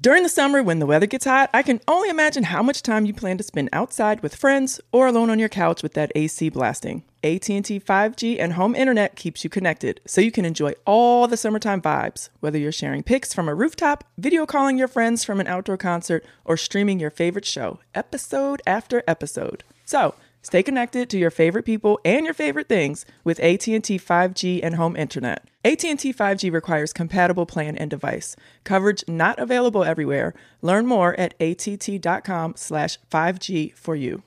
During the summer when the weather gets hot, I can only imagine how much time you plan to spend outside with friends or alone on your couch with that AC blasting. AT&T 5G and home internet keeps you connected, so you can enjoy all the summertime vibes, whether you're sharing pics from a rooftop, video calling your friends from an outdoor concert, or streaming your favorite show, episode after episode. So, stay connected to your favorite people and your favorite things with AT&T 5G and home internet. AT&T 5G requires compatible plan and device. Coverage not available everywhere. Learn more at att.com/5G for you.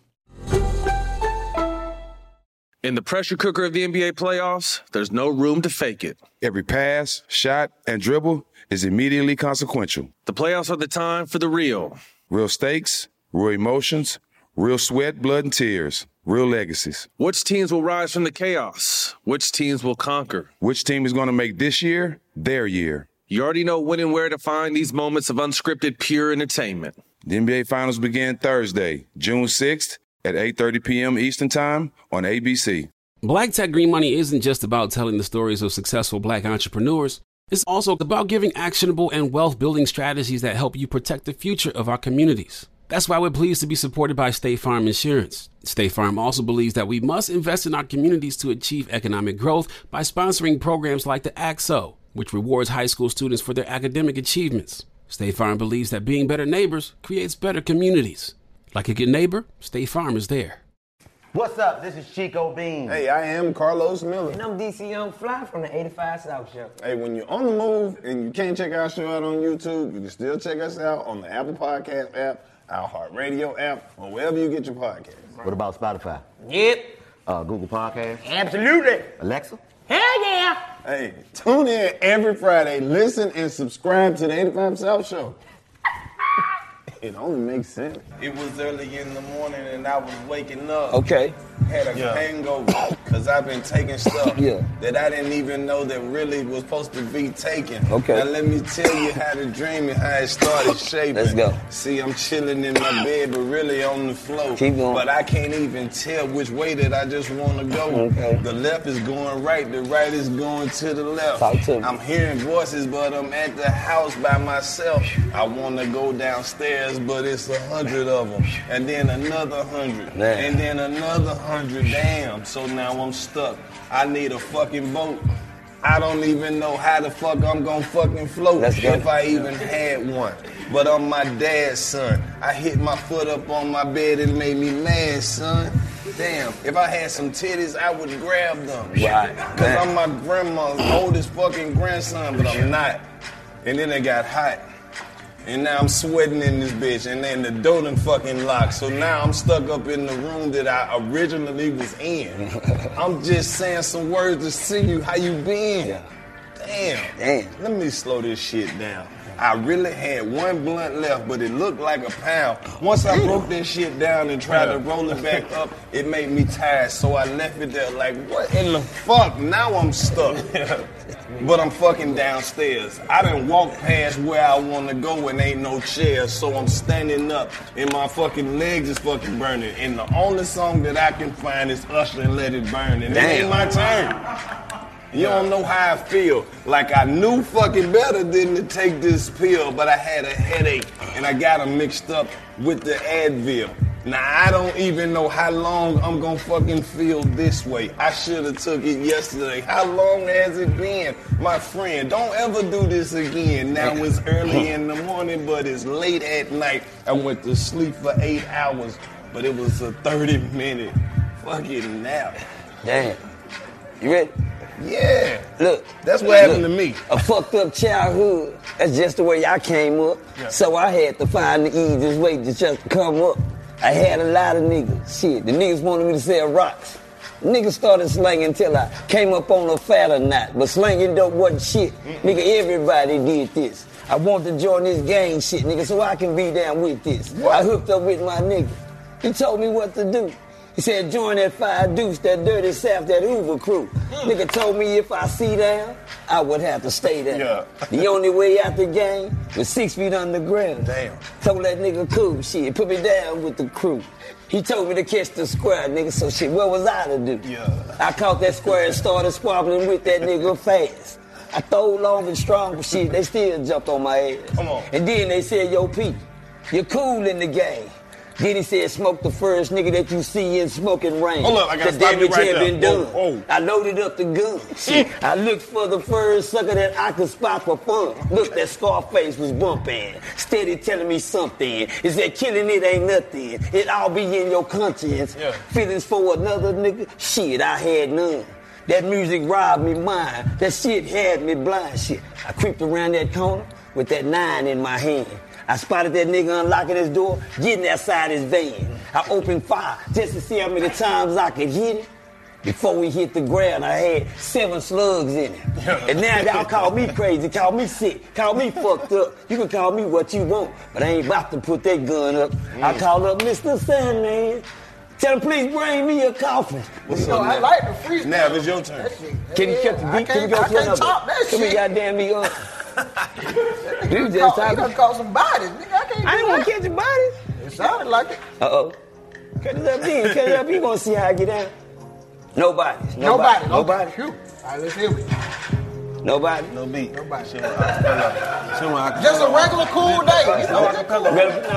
In the pressure cooker of the NBA playoffs, there's no room to fake it. Every pass, shot, and dribble is immediately consequential. The playoffs are the time for the real. Real stakes, real emotions, real sweat, blood, and tears. Real legacies. Which teams will rise from the chaos? Which teams will conquer? Which team is going to make this year their year? You already know when and where to find these moments of unscripted, pure entertainment. The NBA Finals begin Thursday, June 6th at 8:30 p.m. Eastern Time on ABC. Black Tech Green Money isn't just about telling the stories of successful Black entrepreneurs. It's also about giving actionable and wealth-building strategies that help you protect the future of our communities. That's why we're pleased to be supported by State Farm Insurance. State Farm also believes that we must invest in our communities to achieve economic growth by sponsoring programs like the ACT-SO, which rewards high school students for their academic achievements. State Farm believes that being better neighbors creates better communities. Like a good neighbor, State Farm is there. What's up? This is Chico Bean. Hey, I am Carlos Miller. And I'm DC Young Fly from the 85 South Show. Hey, when you're on the move and you can't check our show out on YouTube, you can still check us out on the Apple Podcast app, our iHeartRadio app, or wherever you get your podcasts. What about Spotify? Yep. Google Podcast? Absolutely. Alexa? Hell yeah. Hey, tune in every Friday, listen and subscribe to the 85 South Show. It only makes sense. It was early in the morning and I was waking up. Okay. Had a hangover because I've been taking stuff that I didn't even know that really was supposed to be taken. Okay. Now let me tell you how the dream and how it started shaping. Let's go. See, I'm chilling in my bed but really on the floor. Keep going. But I can't even tell which way that I just want to go. Okay. The left is going right, the right is going to the left. Talk to me. I'm hearing voices but I'm at the house by myself. I want to go downstairs but it's 100 of them. And then another 100. Man. And then another 100. Damn. So now I'm stuck. I need a fucking boat. I don't even know how the fuck I'm gonna fucking float if I even had one. But I'm my dad's son. I hit my foot up on my bed and made me mad, son. Damn, if I had some titties, I would grab them. Right. Cause I'm my grandma's oldest fucking grandson, but I'm not. And then it got hot. And now I'm sweating in this bitch, and then the door done fucking locked. So now I'm stuck up in the room that I originally was in. I'm just saying some words to see you. How you been? Yeah. Damn. Let me slow this shit down. I really had one blunt left, but it looked like a pound. Once I broke that shit down and tried to roll it back up, it made me tired. So I left it there like, what in the fuck? Now I'm stuck. But I'm fucking downstairs. I done walked past where I want to go and ain't no chairs, so I'm standing up and my fucking legs is fucking burning. And the only song that I can find is Usher and Let It Burn. And it ain't my turn. You don't know how I feel. Like I knew fucking better than to take this pill, but I had a headache and I got them mixed up with the Advil. Now I don't even know how long I'm gonna fucking feel this way. I should have took it yesterday. How long has it been? My friend, don't ever do this again. Now it's early in the morning, but it's late at night. I went to sleep for 8 hours, but it was a 30-minute fucking nap. Damn. You ready? Yeah. Look. That's what happened to me. A fucked up childhood. That's just the way I came up. Yeah. So I had to find the easiest way to just come up. I had a lot of niggas. Shit, the niggas wanted me to sell rocks. Niggas started slanging till I came up on a fatter knot. But slanging dope wasn't shit. Nigga, everybody did this. I wanted to join this gang shit, nigga, so I can be down with this. What? I hooked up with my nigga. He told me what to do. He said, join that 5 Deuce, that dirty South, that Hoover crew. Nigga told me if I see down, I would have to stay down. Yeah. The only way out the game was 6 feet underground. Damn. Told that nigga cool shit, put me down with the crew. He told me to catch the square, nigga, so shit, what was I to do? Yeah. I caught that square and started squabbling with that nigga fast. I throwed long and strong, but shit, they still jumped on my ass. Come on. And then they said, yo, Pete, you're cool in the game. Then he said, smoke the first nigga that you see in smoking rain. Hold up, I gotta the stop you damage right had there. been done. Whoa. I loaded up the gun. Shit, I looked for the first sucker that I could spot for fun. Look, that Scarface was bumping, steady telling me something. Is that killing it ain't nothing? It all be in your conscience. Yeah. Feelings for another nigga? Shit, I had none. That music robbed me mine. That shit had me blind. Shit, I creeped around that corner with that 9 in my hand. I spotted that nigga unlocking his door, getting outside his van. I opened fire just to see how many times I could hit it. Before we hit the ground, I had 7 slugs in it. And now y'all call me crazy, call me sick, call me fucked up. You can call me what you want, but I ain't about to put that gun up. I called up Mr. Sandman. Tell him, please bring me a coffin. What's So up, I Nav? like the freestyle. Nav, it's your turn. Can you catch the beat? Can we go to I can't another? top that Can we shit. goddamn me up? You You just done talking. caught some bodies, nigga. I can't I do didn't want that. to catch your body. It sounded like it. Uh-oh. Cut it up then. Cut it up. You gonna see how I get down. Nobody. Nobody. Nobody. Phew. All right, let's hear it. Nobody. No beat. Nobody. Shit, acapella. Just a regular cool day. You know, just cool.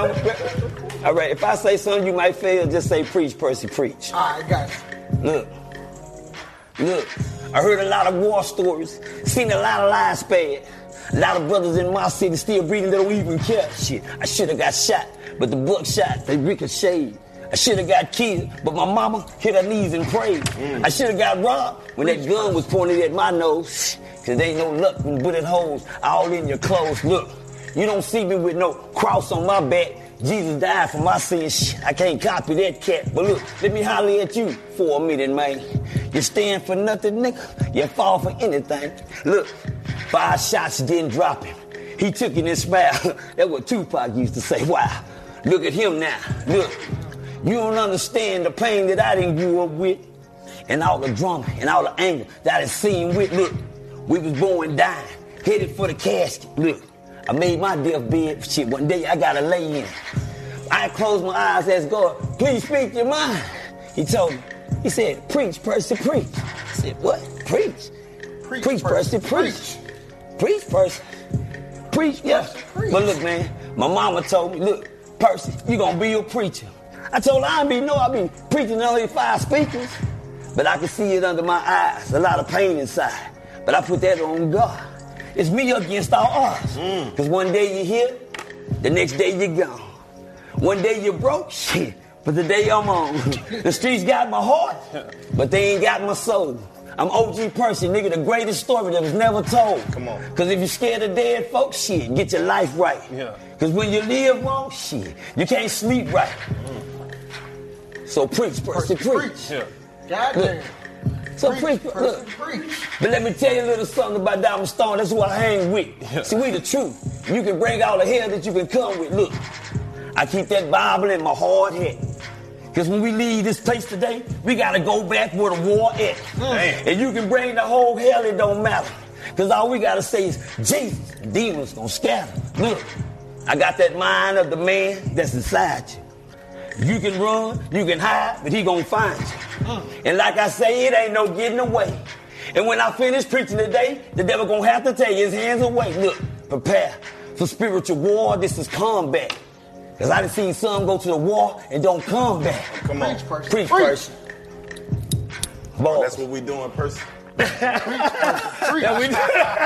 All right, if I say something you might fail, just say preach, Percy, preach. All right, got you. Look, I heard a lot of war stories, seen a lot of lies spared. A lot of brothers in my city still breathing that don't even care. Shit, I should have got shot, but the buckshot, they ricocheted. I should have got killed, but my mama hit her knees and prayed. I should have got robbed when that gun was pointed at my nose. Cause there ain't no luck when bullet holes all in your clothes. Look, you don't see me with no cross on my back. Jesus died for my sins. Shit, I can't copy that cat. But look, let me holler at you for a minute, man. You stand for nothing, nigga. You fall for anything. Look, 5 shots didn't drop him. He took it and smiled. That's what Tupac used to say. Wow. Look at him now. Look, you don't understand the pain that I didn't grew up with, and all the drama and all the anger that I done seen with. Look, we was born dying, headed for the casket. Look, I made my deathbed. Shit, one day I gotta lay in it. I closed my eyes, asked God, please speak your mind. He told me, he said, preach, Percy, preach. I said, what? Preach? Preach, Percy, preach. Preach, Percy. Preach, yeah. Preach. But look, man, my mama told me, look, Percy, you gonna be a preacher. I told her, I be preaching to only 5 speakers. But I can see it under my eyes, a lot of pain inside. But I put that on God. It's me against all odds. Because one day you're here, the next day you're gone. One day you're broke, shit, but the day I'm on. The streets got my heart, but they ain't got my soul. I'm OG Percy, nigga, the greatest story that was never told. Come on. Because if you're scared of dead folks, shit, get your life right. Yeah. Because when you live wrong, shit, you can't sleep right. So preach, Percy, preach. Yeah. Goddamn. So Preach, preach, Percy, look. preach. But let me tell you a little something about Diamond Stone. That's who I hang with. See, we the truth. You can bring all the hell that you can come with. Look, I keep that Bible in my hard head. Because when we leave this place today, we got to go back where the war at. And you can bring the whole hell, it don't matter. Because all we got to say is, Jesus, demons gonna scatter. Look, I got that mind of the man that's inside you. You can run, you can hide, but he gonna find you. And like I say, it ain't no getting away. And when I finish preaching today, the devil gonna have to take his hands away. Look, prepare for spiritual war. This is combat. Because I done seen some go to the war and don't come back. Come on. Preach, Percy. Balls. That's what we doing, Percy. That we do.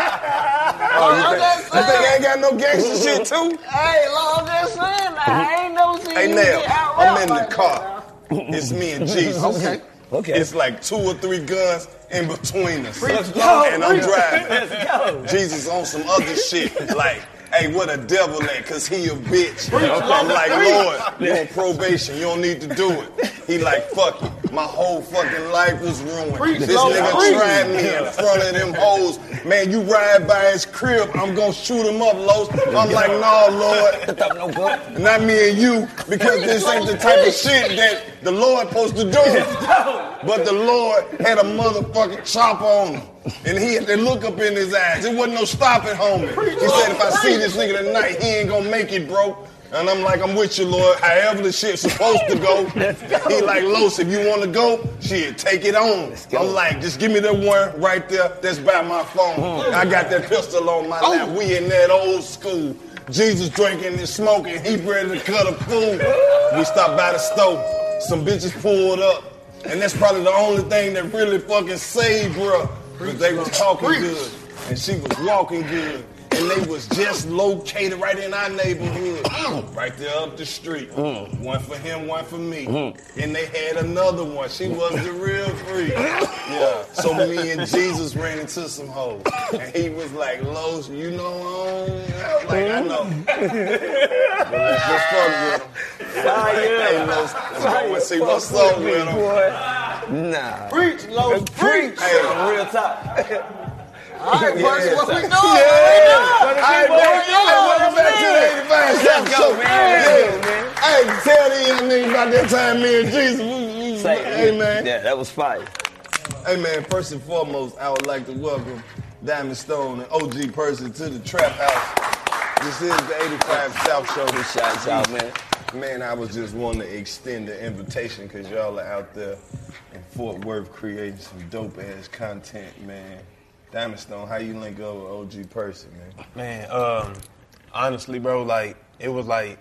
You think I ain't got no gangster shit too? Hey, Lord, I'm just saying, I ain't never seen Hey, you Nell, get out I'm rap in the like car. that, It's me and Jesus. Okay. Okay. It's like 2 or 3 guns in between us. Let's go. And I'm driving. Let's go. Jesus on some other shit. Like, hey, what a devil at, cause he a bitch. I'm like, Lord, you on probation, you don't need to do it. He like, fuck it. My whole fucking life was ruined. This nigga tried me in front of them hoes. Man, you ride by his crib, I'm gonna shoot him up, Los. I'm like, no, Lord. No good. Not me and you, because this ain't the type of shit that The Lord supposed to do it. But the Lord had a motherfucking chopper on him. And he had to look up in his eyes. There wasn't no stopping, homie. He said, if I see this nigga tonight, he ain't gonna make it, bro. And I'm like, I'm with you, Lord. However the shit's supposed to go. He like, Los, if you want to go, shit, take it on. I'm like, just give me that one right there that's by my phone. I got that pistol on my lap. We in that old school. Jesus drinking and smoking. He ready to cut a fool. We stopped by the stove. Some bitches pulled up. And that's probably the only thing that really fucking saved her. Because they was talking good. And she was walking good. And they was just located right in our neighborhood. Right there up the street. One for him, one for me. And they had another one. She was the real freak. Yeah. So me and Jesus ran into some hoes. And he was like, Los, you know I was like, I know. But let's just fuck with him. Hey, Los, I want to see what's up with him. Nah. Preach, Los, preach. Hey, real talk. All right, Percy, what we doing? All right, welcome back to the 85 South Show. Man. Hey, tell these young niggas about that time me and Jesus. Hey, man. Yeah, that was fire. Hey, man, first and foremost, I would like to welcome Diamond Stone and OG Percy to the Trap House. This is the 85 South Show. Shout out, man. Man, I was just wanting to extend the invitation because y'all are out there in Fort Worth creating some dope-ass content, man. Diamond Stone, how you link up with OG Percy, man? Man, honestly, bro, like, it was like,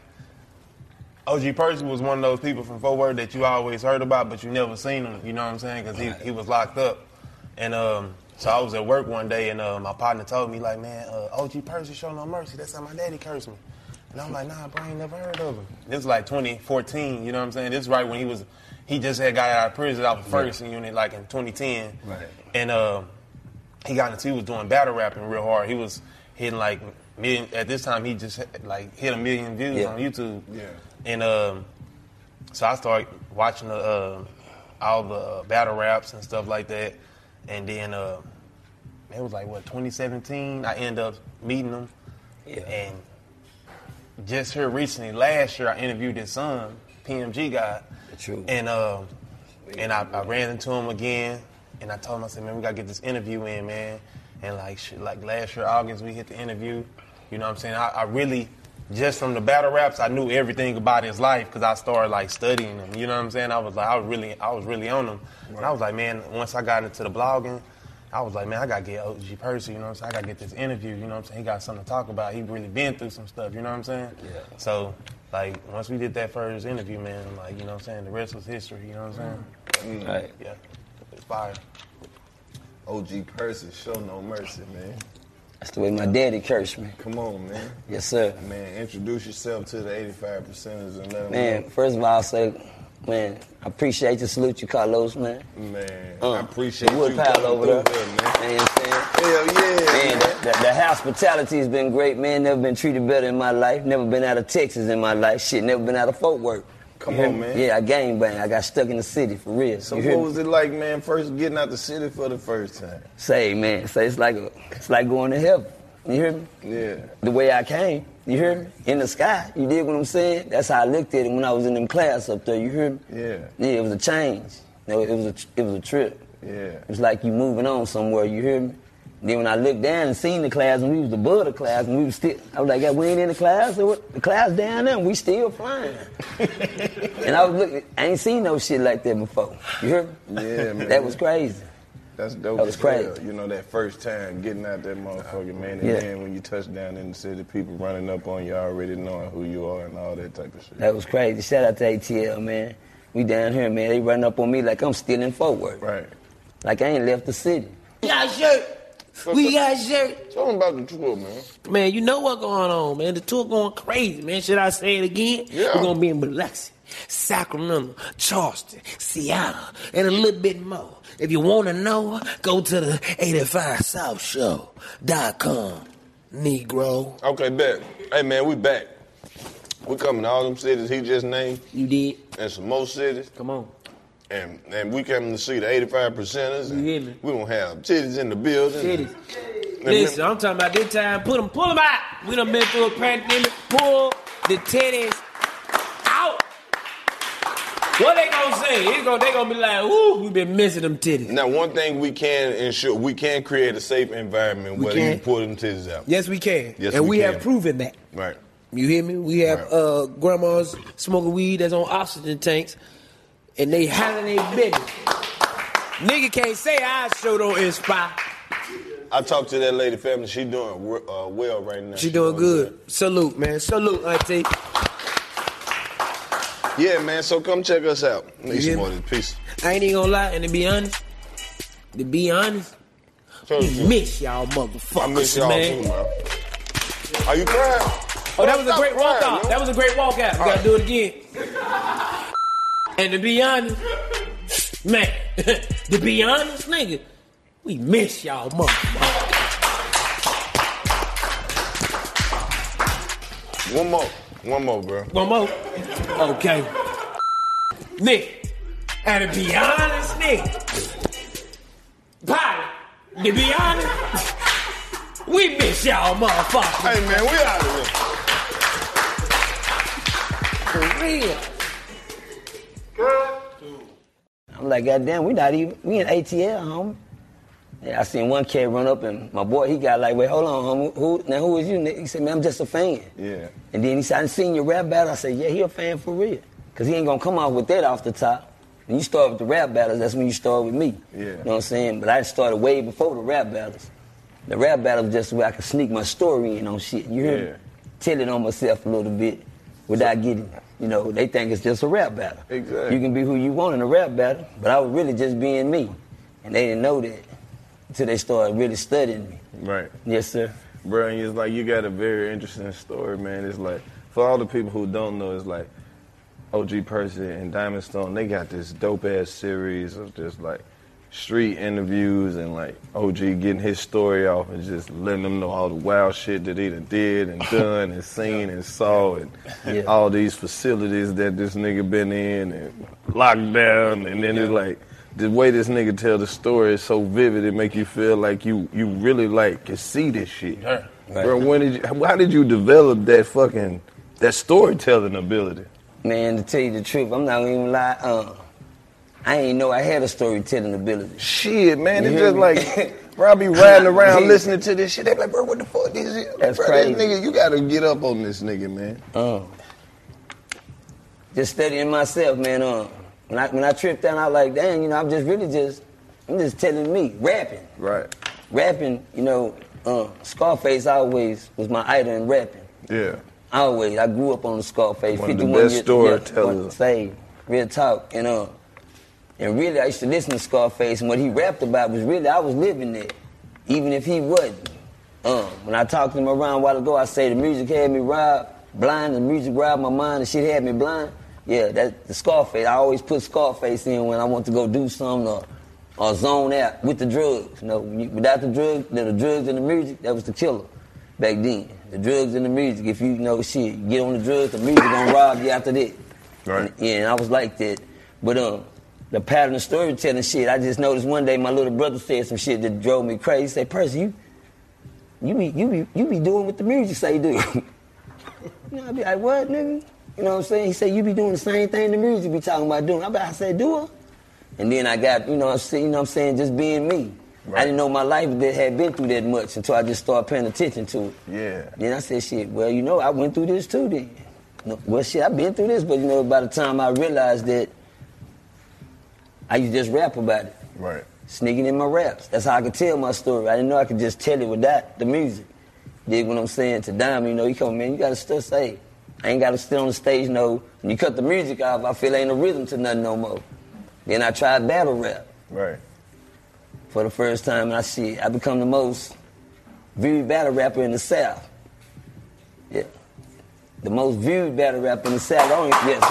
OG Percy was one of those people from Fort Worth that you always heard about, but you never seen him, you know what I'm saying? Because he was locked up. And so I was at work one day, and my partner told me, like, man, OG Percy show no mercy. That's how my daddy cursed me. And I'm like, nah, bro, I ain't never heard of him. This was like 2014, you know what I'm saying? This is right when he just had got out of prison off the Ferguson unit, like in 2010. Right. And he was doing battle rapping real hard. He was hitting like million, at this time he just like hit 1 million views on YouTube. Yeah. And so I started watching all the battle raps and stuff like that. And then it was like 2017. I ended up meeting him. Yeah. And just here recently, last year I interviewed his son, PMG guy. True. And I ran into him again. And I told him, I said, man, we got to get this interview in, man. And like last year, August, we hit the interview. You know what I'm saying? I really, just from the battle raps, I knew everything about his life because I started like studying him. You know what I'm saying? I was really on him. Right. And I was like, man, once I got into the blogging, I was like, man, I got to get OG Percy, you know what I'm saying? I got to get this interview, you know what I'm saying? He got something to talk about. He really been through some stuff, you know what I'm saying? Yeah. So, like, once we did that first interview, man, like, you know what I'm saying? The rest was history, you know what I'm saying? Right. Yeah. It's fire. OG Percy, show no mercy, man. That's the way my daddy cursed me. Come on, man. Yes, sir. Man, introduce yourself to the 85%ers and let them Man, know. first of all, I'll say, man, I appreciate you. Salute you, Carlos, man. Man, I appreciate you Woodpile over there. Man. You know what I'm saying? Hell yeah. Man, the hospitality has been great, man. Never been treated better in my life. Never been out of Texas in my life. Shit, never been out of Fort Worth. Come on, man. Yeah, I gang bang. I got stuck in the city, for real. So what was it like, man, first getting out the city for the first time? It's like going to heaven. You hear me? Yeah. The way I came, you hear me? In the sky. You dig what I'm saying? That's how I looked at it when I was in them class up there, you hear me? Yeah. Yeah, it was a change. It was a trip. Yeah. It was like you moving on somewhere, you hear me? Then when I looked down and seen the class, and we was above the class, and we was still, I was like, yeah, we ain't in the class, so what? The class down there, and we still flying. And I was looking, I ain't seen no shit like that before. You hear me? Yeah, man. That was crazy. That's dope. That was crazy. You know, that first time getting out that motherfucker, man. And then when you touch down in the city, people running up on you already knowing who you are and all that type of shit. That was crazy. Shout out to ATL, man. We down here, man. They running up on me like I'm still in Fort Worth. Right. Like I ain't left the city. We got a shirt. We got a shirt. Tell them about the tour, man. Man, you know what's going on, man. The tour going crazy, man. Should I say it again? Yeah. We're going to be in Biloxi, Sacramento, Charleston, Seattle, and a little bit more. If you want to know, go to the 85southshow.com, Negro. Okay, bet. Hey, man, we back. We coming to all them cities he just named. You did? And some more cities. Come on. And we coming to see the 85%ers. You hear me? We gonna have titties in the building. Titties. Listen, I'm talking about this time. Pull them out. We done been through a pandemic. Pull the titties out. What they gonna gonna say? They gonna be like, "Ooh, we been missing them titties." Now, one thing we can ensure, we can create a safe environment where you can pull them titties out. Yes, we can. Yes, and we can. have proven that. Right. You hear me? We have grandmas smoking weed that's on oxygen tanks, and they handling their business. Nigga can't say our show don't inspire. I talked to that lady family. She doing well right now. She doing good. Salute, man. Salute, auntie. Yeah, man. So come check us out. Need some more of this. Peace. I ain't even gonna lie, and to be honest, we miss y'all motherfuckers, I miss y'all man. too, man. Are you crying? Oh, that was a great walkout. That was a great walkout. We gotta do it again. And to be honest, man, to be honest, nigga, we miss y'all motherfuckers. One more, bro. One more? Okay. Nick, and to be honest, Nick, Pilot, to be honest, we miss y'all motherfuckers. Hey, man, we out of here. For real. I'm like, goddamn, we in ATL, homie. Yeah, I seen one kid run up and my boy, he got like, wait, hold on, homie. Who is you, Nick? He said, man, I'm just a fan. Yeah. And then he said, I seen your rap battle. I said, yeah, he a fan for real. Because he ain't going to come out with that off the top. When you start with the rap battles, that's when you start with me. Yeah. You know what I'm saying? But I started way before the rap battles. The rap battles was just where I could sneak my story in on shit. You hear me? Tell it on myself a little bit without getting, they think it's just a rap battle. Exactly. You can be who you want in a rap battle, but I was really just being me. And they didn't know that until they started really studying me. Right. Yes, sir. Bro, and it's like you got a very interesting story, man. It's like, for all the people who don't know, it's like OG Percy and Diamond Stone, they got this dope-ass series of just like street interviews and like OG getting his story off and just letting them know all the wild shit that he done did and done and seen and saw and all these facilities that this nigga been in and locked down. And then it's like, the way this nigga tell the story is so vivid, it make you feel like you really like can see this shit. Yeah. Right. Bro, how did you develop that storytelling ability? Man, to tell you the truth, I'm not gonna even lie. I ain't know I had a storytelling ability. Shit, man, You it's hear just me? like, bro, I be riding around listening to this shit. They be like, bro, what the fuck this is? That's bro, crazy. This nigga, you gotta get up on this nigga, man. Just studying myself, man. When I tripped out, I was like, dang, I'm just telling me, rapping. Right. Rapping, Scarface always was my idol in rapping. Yeah. Always. I grew up on the Scarface. One of the 51 best years, storytellers. Say, real talk. And really, I used to listen to Scarface, and what he rapped about was really, I was living it, even if he wasn't. When I talked to him around a while ago, I say the music had me blind, the music robbed my mind, the shit had me blind. Yeah, that's the Scarface. I always put Scarface in when I want to go do something or zone out with the drugs. Without the drugs and the music, that was the killer back then. The drugs and the music, if you get on the drugs, the music gonna rob you after that. Right. And I was like that. But the pattern of storytelling shit, I just noticed one day my little brother said some shit that drove me crazy. He said, Percy, you be doing what the music say do. I'd be like, what, nigga? You know what I'm saying? He said, you be doing the same thing the music be talking about doing. I said, do it? And then I got, I'm saying, just being me. Right. I didn't know my life that had been through that much until I just started paying attention to it. Yeah. Then I said, shit, well, I went through this too then. Well, shit, I've been through this, but, by the time I realized that I used to just rap about it. Right. Sneaking in my raps. That's how I could tell my story. I didn't know I could just tell it without the music. Dig what I'm saying? To Diamond, he come, man, you got to still say. I ain't got to sit on the stage, when you cut the music off, I feel ain't a rhythm to nothing no more. Then I tried battle rap. Right. For the first time, and I become the most viewed battle rapper in the South. Yeah. The most viewed battle rapper in the South. I did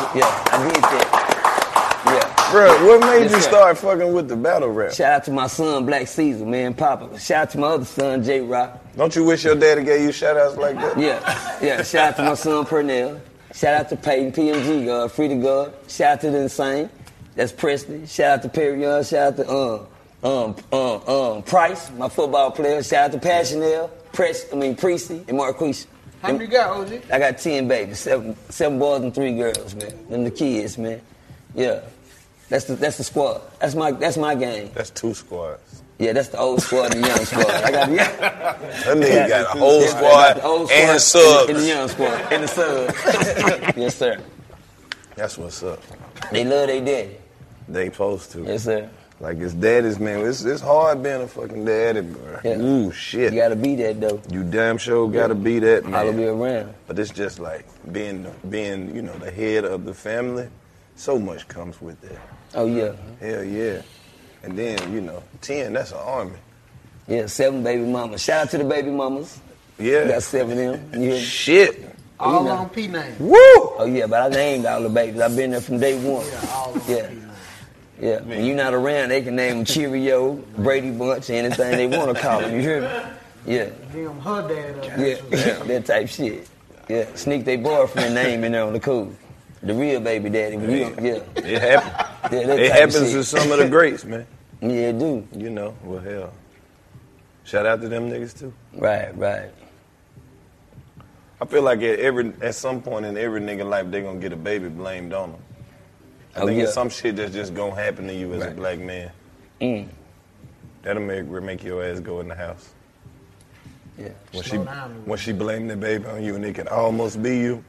that. Yeah. Bro, what made you start fucking with the battle rap? Shout out to my son, Black Caesar, man, Papa. Shout out to my other son, J Rock. Don't you wish your daddy gave you shout outs like that? Yeah. Shout out to my son, Pernell. Shout out to Peyton, PMG God, Free to God. Shout out to the Insane. That's Presley. Shout out to Perry Young. Shout out to Price, my football player. Shout out to Passionell, Precy, and Marquise. How many you got, OG? I got 10 babies, seven boys and 3 girls, man. Them the kids, man. Yeah. That's the squad. That's my game. That's 2 squads. Yeah, that's the old squad and the young squad. I got that nigga got a whole squad and subs. And the young squad and the subs. Yes, sir. That's what's up. They love their daddy. They supposed to. Yes, sir. Like it's daddy's, man. It's hard being a fucking daddy, bro. Yeah. Ooh, shit. You gotta be that though. You damn sure gotta be that, man. I'll be around. But it's just like being, you know, the head of the family. So much comes with that. Oh yeah. Hell yeah. And then, you know, 10, that's an army. Yeah, 7 baby mamas. Shout out to the baby mamas. Yeah. Got 7 of them. You hear me? Shit. All on P name. Woo! Oh yeah, but I named all the babies. I've been there from day one. Yeah, all on Yeah. P name. Yeah, when you're not around, they can name them Cheerio, Brady Bunch, anything they want to call them. You hear me? Yeah. Damn, her dad. Yeah, that type shit. Yeah, sneak their boyfriend name in there on the cool. The real baby daddy. Yeah. It happens. Yeah, that It type happens shit. to some of the greats, man. Yeah, it do. You know, well, hell. Shout out to them niggas, too. Right. I feel like at some point in every nigga life, they gonna get a baby blamed on them. I think it's some shit that's just gonna happen to you as a black man. That'll make your ass go in the house. Yeah. When she blamed the baby on you and it could almost be you,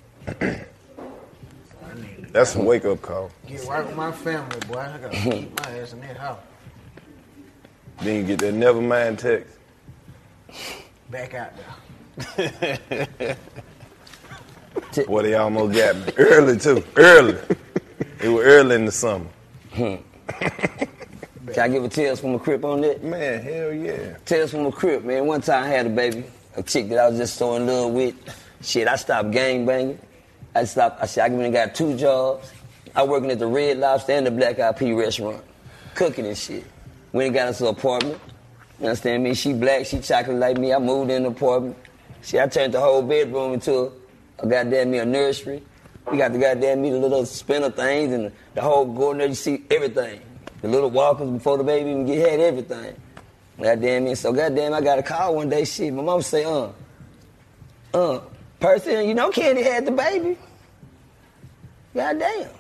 that's a wake-up call. Get right with my family, boy. I gotta keep my ass in that house. Then you get that never mind text. Back out there. Boy, they almost got me. Early, too. Early. It was early in the summer. Can I give a Tales from a Crip on that? Man, hell yeah. Tales from a Crip, man. One time I had a baby, a chick that I was just so in love with. Shit, I stopped gangbanging. I said, I went and got 2 jobs. I working at the Red Lobster and the Black Eyed Pea restaurant, cooking and shit. Went and got us an apartment. You understand me? She black, she chocolate like me. I moved in the apartment. Shit, I turned the whole bedroom into a goddamn me a nursery. We got the goddamn me the little spinner things and the whole go in there, you see everything. The little walkers before the baby even had everything. Goddamn me. So goddamn, I got a call one day. Shit, my mom say, person, you know Candy had the baby. Goddamn.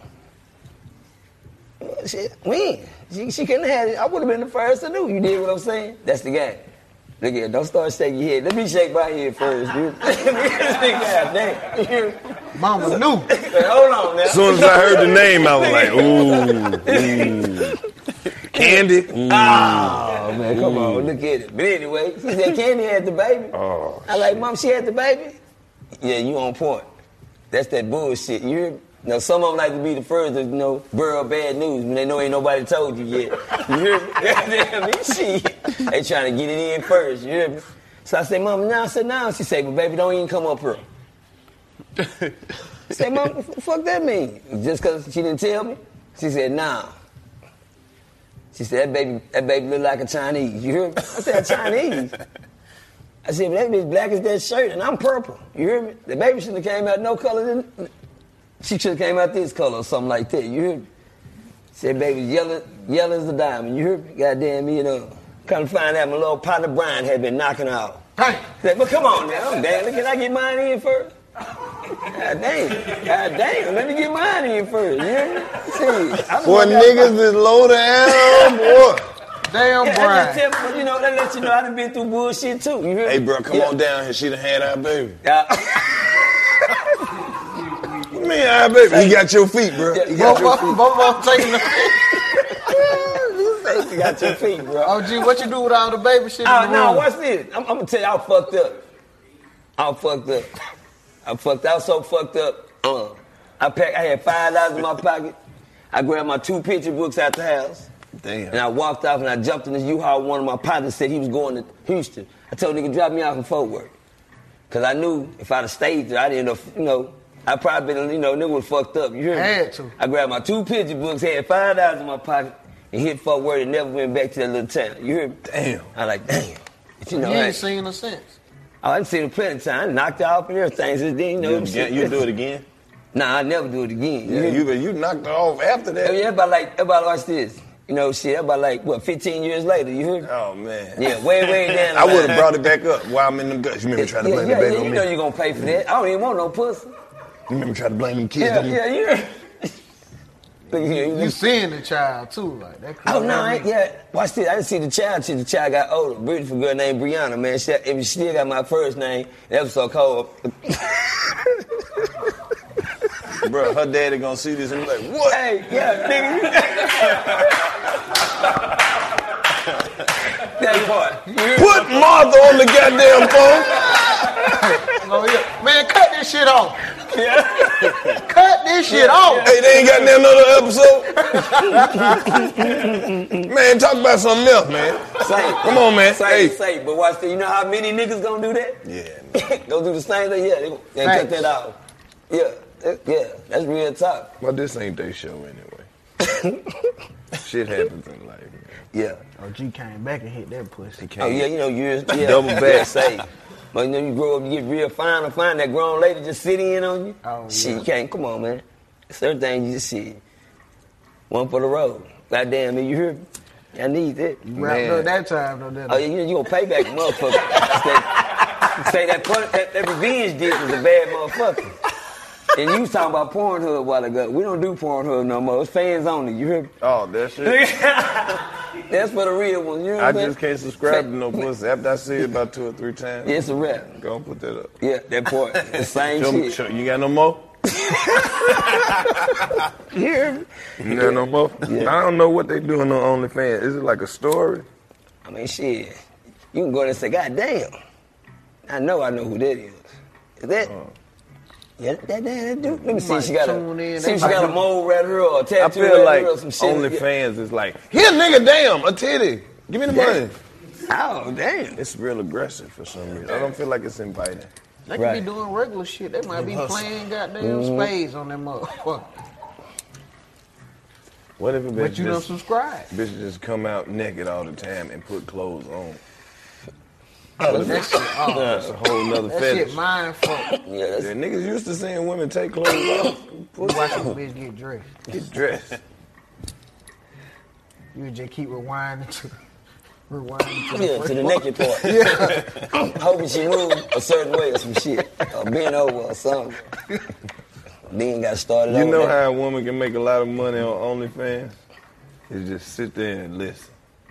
Shit, when? She couldn't have it. I would have been the first to know. You did what I'm saying? That's the game. Look at, don't start shaking your head. Let me shake my head first, dude. Goddamn. Mama knew. Hey, hold on now. As soon as I heard the name, I was like, ooh. Candy. Oh, man, come on, look at it. But anyway, she said Candy had the baby. Oh, I like, Mom, she had the baby? Yeah, you on point. That's that bullshit. You hear me? You know, some of them like to be the first to, burrow bad news when they know ain't nobody told you yet. You hear me? Goddamn me, shit. They trying to get it in first, you hear me? So I say, Mom, now. I said, now. She say, but baby, don't even come up here. I said, Mom, what the fuck that mean? Just because she didn't tell me? She said, nah. She said, that baby look like a Chinese. You hear me? I said, Chinese? I said, but that bitch black as that shirt, and I'm purple. You hear me? The baby shouldn't have came out no color than... She should have came out this color or something like that. You hear me? Said, baby, yellow as a diamond. You hear me? Goddamn me, Come to find out my little partner Brian had been knocking out. Hey. Said, but come on now, damn, can I get mine in first? God damn, let me get mine in first. You hear me? See, boy, niggas is low down, boy. Damn, Brian. That let you know I done been through bullshit too. You hear me? Hey, bro, come on down here. She done had our baby. What you mean, our baby? He got your feet, bro. He got your feet. Both of them taking the You got your feet, bro. Oh, gee, what you do with all the baby shit in the room? No, watch this. I'm going to tell you, I fucked up. I was so fucked up. I had $5 in my pocket. I grabbed my 2 picture books out the house. Damn. And I walked off and I jumped in this U-Haul. One of my partners said he was going to Houston. I told nigga, drop me off in Fort Worth. Because I knew if I'd have stayed there, I'd end up, I'd probably been, nigga was fucked up. You hear me? Had to. I grabbed my 2 picture books, had $5 in my pocket, and hit Fort Worth and never went back to that little town. You hear me? Damn. I like, damn. But You ain't seen her since. I done seen her plenty of times. I knocked her off and everything. Since then, You do it again? Nah, I never do it again. Yeah, you knocked her off after that. Yeah, about watch this. About 15 years later, you heard? Oh, man. Yeah, way down the I line. would have brought it back up while I'm in them guts. You remember trying to blame the baby on me? You know you're going to pay for that. I don't even want no pussy. You remember trying to blame them kids on me? Yeah. You seeing the child too, like that. Oh no, watch this. I didn't see the child till the child got older. Beautiful girl named Brianna, man. She still got my first name. That was so cold. Bro, her daddy gonna see this and be like, what? Hey, yeah, nigga. Put Martha on the goddamn phone. Oh yeah, man, cut this shit off. Yeah. Cut this shit off. Hey, they ain't got another episode. Man, talk about something else, man. Come on, man. Say, but watch this. You know how many niggas gonna do that? Yeah. Go do the same thing. Yeah, they cut that out. Yeah, that's real talk. Well, this ain't their show anyway. Shit happens in life. Man. Yeah. OG came back and hit that pussy. Oh yeah, you know years. Yeah. Double back. Say. But you know, you grow up, you get real fine and find that grown lady just sitting in on you. Oh, shit, yeah. you can't. Come on, man. Certain things you just see. One for the road. Goddamn, man, you hear me? I need that. You wrapped up that time, though, didn't Oh, yeah, you gonna pay back, motherfucker. say that revenge dick was a bad motherfucker. And you was talking about Pornhub a while ago. We don't do Pornhub no more. It's fans only. You hear me? Oh, that shit. That's for the real ones. You know what I just can't subscribe to no pussy. After I see it about 2 or 3 times. Yeah, it's a rap. Go and put that up. Yeah, that part. The same shit. You got no more? You hear me? You got no more? Yeah. I don't know what they doing on OnlyFans. Is it like a story? I mean, shit. You can go there and say, God damn. I know who that is. Is that? Yeah, that dude. Let me see if she got a mole right here or a tattoo. I feel like or some shit. OnlyFans is like, here, nigga, damn, a titty. Give me the money. Oh, damn. It's real aggressive for some reason. I don't feel like it's inviting. They could be doing regular shit. They might be playing goddamn spades on them motherfucker. What if a bitch But you don't subscribe. Bitch just come out naked all the time and put clothes on? Oh, that shit. Oh, That's a whole nother that fetish. shit mind fuck. Yeah, niggas used to seeing women take clothes off. Watch this bitch get dressed. Get dressed. You would just keep rewinding to to the naked part. Yeah. Hoping she moved a certain way or some shit. Or bend over or something. Then got started You over know there. how a woman can make a lot of money on OnlyFans? Is just sit there and listen.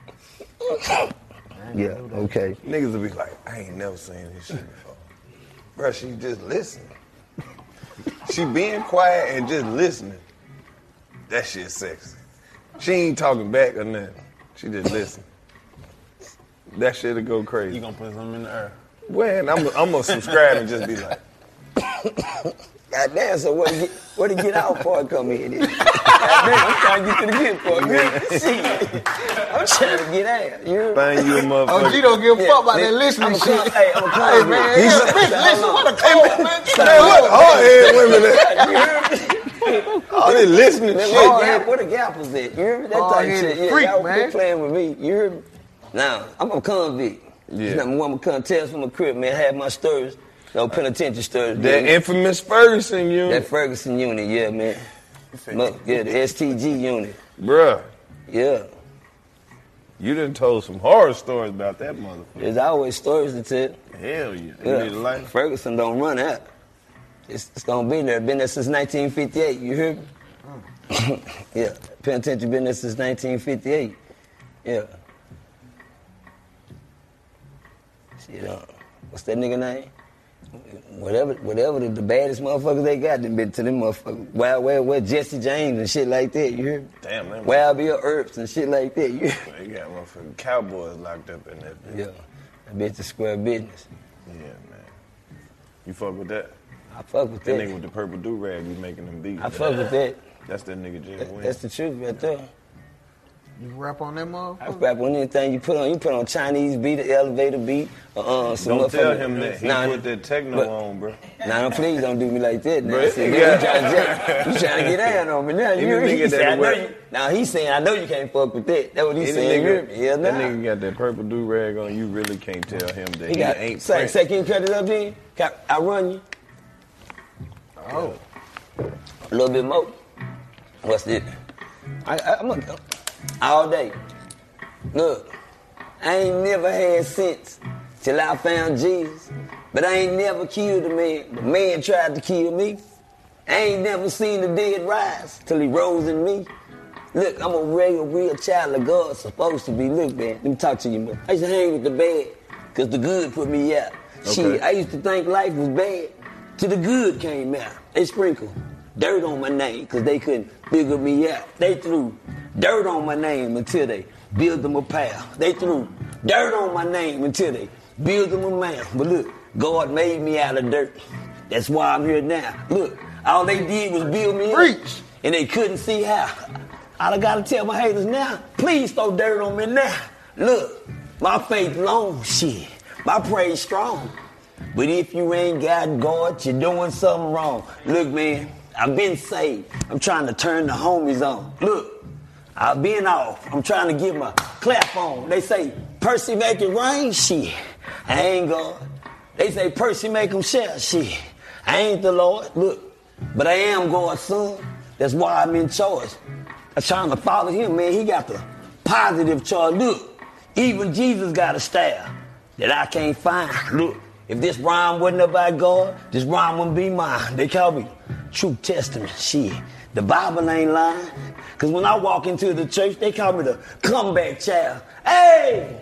Yeah, okay. Niggas will be like, I ain't never seen this shit before. Bruh, she just listening. She being quiet and just listening. That shit sexy. She ain't talking back or nothing. She just listening. That shit'll go crazy. You gonna put something in the air? When I'm gonna subscribe and just be like, Goddamn, so where the get out part come in? Goddamn, I'm trying to get to the get part. Shit. I'm trying to get out. You hear me? find you a motherfucker. Oh, you don't give a fuck about that listening shit. Hey, I'm a Hey, man, listen, what a cold, man. Man, what hard-headed women at? All this listening shit. Where the gap was at? You hear me? That type of shit. Yeah, freak, y'all man. quit playing with me. You hear me? Now, I'm a convict. Yeah. Number one, I'm a contest from a crib, man. I had my stories. No penitentiary stories. That infamous Ferguson unit. That Ferguson unit, yeah, man. Yeah, the STG unit. Bruh, Yeah. you done told some horror stories about that motherfucker. There's always stories to tell. Hell yeah. Yeah. You need a life? Ferguson don't run out. It's gonna be there. Been there since 1958. You hear me? Yeah. Penitentiary been there since 1958. Yeah. Shit, what's that nigga name? Whatever the baddest motherfuckers they got, them been to them motherfuckers. Wild West, Jesse James and shit like that. You hear me? Damn, man. Wild Bill Earps and shit like that. You hear me? They got motherfucking cowboys locked up in that bitch. Yeah. That bitch is square business. Yeah, man. You fuck with that? I fuck with That that. nigga with the purple do-rag be making them beats. I fuck with that. That's that nigga Jay Wynn. That's the truth right there. You rap on that I motherfucker? rap on anything you put on. You put on Chinese beat, an elevator beat, some Don't tell motherfucking- him that. He Nah, put that techno but- on, bro. Nah, please don't do me like that. Now, Bruh, see, you you got- trying to get down on me now. Any You nigga he that said, I know wear- you. Now he's saying, I know you can't fuck with that. That's what he's Any saying. You hear nigga, me? Yeah, that nah. nigga got that purple do-rag on, you really can't tell him that He he got. ain't Say, French. can you cut it up then? I run you. Oh. A little bit more. What's this? I'm all day. Look, I ain't never had sense till I found Jesus. But I ain't never killed a man. The man tried to kill me. I ain't never seen the dead rise till he rose in me. Look, I'm a real child of God, supposed to be. Look, man, let me talk to you, man. I used to hang with the bad, because the good put me out. Okay. Shit, I used to think life was bad, till the good came out. They sprinkled dirt on my name, because they couldn't figure me out. They threw dirt on my name until they built them a pal. They threw dirt on my name until they built them a man. But look, God made me out of dirt. That's why I'm here now. Look, all they did was build me up, and they couldn't see how. All I gotta tell my haters now, please throw dirt on me now. Look, my faith long, shit. My praise strong. But if you ain't got God, you're doing something wrong. Look, man, I've been saved. I'm trying to turn the homies on. Look, I've been off. I'm trying to get my clap on. They say, Percy make it rain, shit. I ain't God. They say, Percy make them share, shit. I ain't the Lord. Look, but I am God's son. That's why I'm in charge. I'm trying to follow him, man. He got the positive charge. Look, even Jesus got a style that I can't find. Look, if this rhyme wasn't about God, this rhyme wouldn't be mine. They call me True Testament. Shit, the Bible ain't lying. Because when I walk into the church, they call me the comeback child. Hey!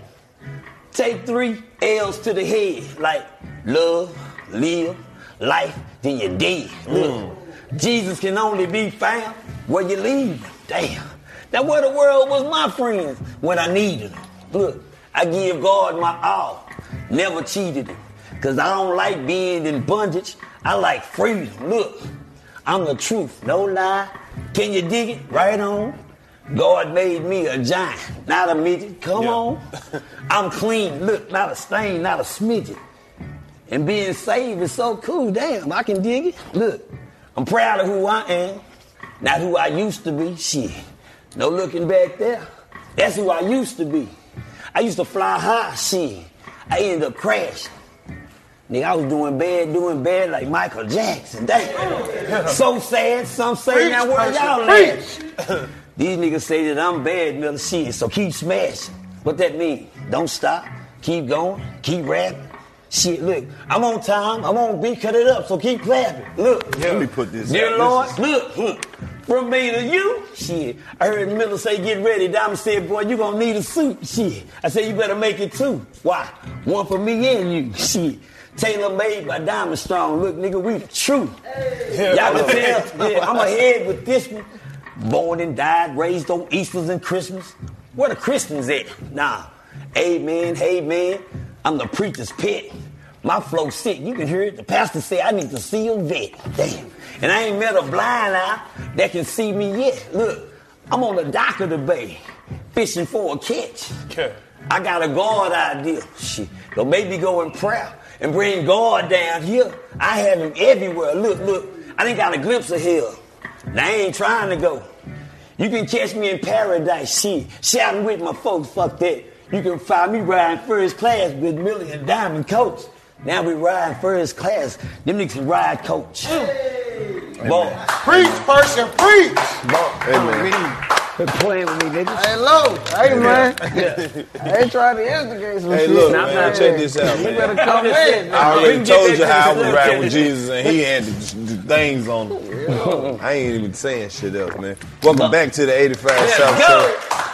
Take 3 L's to the head. Like love, live, life, then you're dead. Look, Jesus can only be found where you leave. Damn. Now where the world was my friends when I needed them? Look, I give God my all. Never cheated him. Because I don't like being in bondage. I like freedom. Look, I'm the truth. No lie. Can you dig it? Right on. God made me a giant, not a midget. Come on. I'm clean. Look, not a stain, not a smidget. And being saved is so cool. Damn, I can dig it. Look, I'm proud of who I am. Not who I used to be. Shit. No looking back there. That's who I used to be. I used to fly high. Shit. I ended up crashing. Nigga, I was doing bad like Michael Jackson. Damn. So sad. Some say, now where y'all at? These niggas say that I'm bad, Miller. Shit, so keep smashing. What that mean? Don't stop. Keep going. Keep rapping. Shit, look, I'm on time. I'm on beat. Cut it up, so keep clapping. Look. Let me put this Dear out. Lord, look. From me to you, shit. I heard Miller say, get ready. Diamond said, boy, you gonna need a suit. Shit. I said, you better make it 2. Why? 1 for me and you. Shit. Tailor made by Diamond Strong. Look, nigga, we the truth. Hey. Y'all can tell, I'm ahead with this one. Born and died, raised on Easters and Christmas. Where the Christians at? Nah. Amen, hey man, I'm the preacher's pet. My flow sick, you can hear it. The pastor say I need to see a vet. Damn. And I ain't met a blind eye that can see me yet. Look, I'm on the dock of the bay, fishing for a catch. Okay. I got a God idea. Shit. So maybe go in prayer and bring God down here. I have him everywhere. Look, I done got a glimpse of hell. Now I ain't trying to go. You can catch me in paradise, shit. Shouting with my folks, fuck that. You can find me riding first class with Millie and Diamond Coach. Now we riding first class. Them niggas can ride coach. Hey. Boy. Preach, person, preach. Boy. Hey, man. Quit playing with me, niggas. Hey, low. Hey, man. I ain't trying to instigate some shit. Hey, look, man, check this out, man. You better come in. I already told you how I was riding with Jesus, and he had the things on him. I ain't even saying shit else, man. Welcome back to the 85 South Show.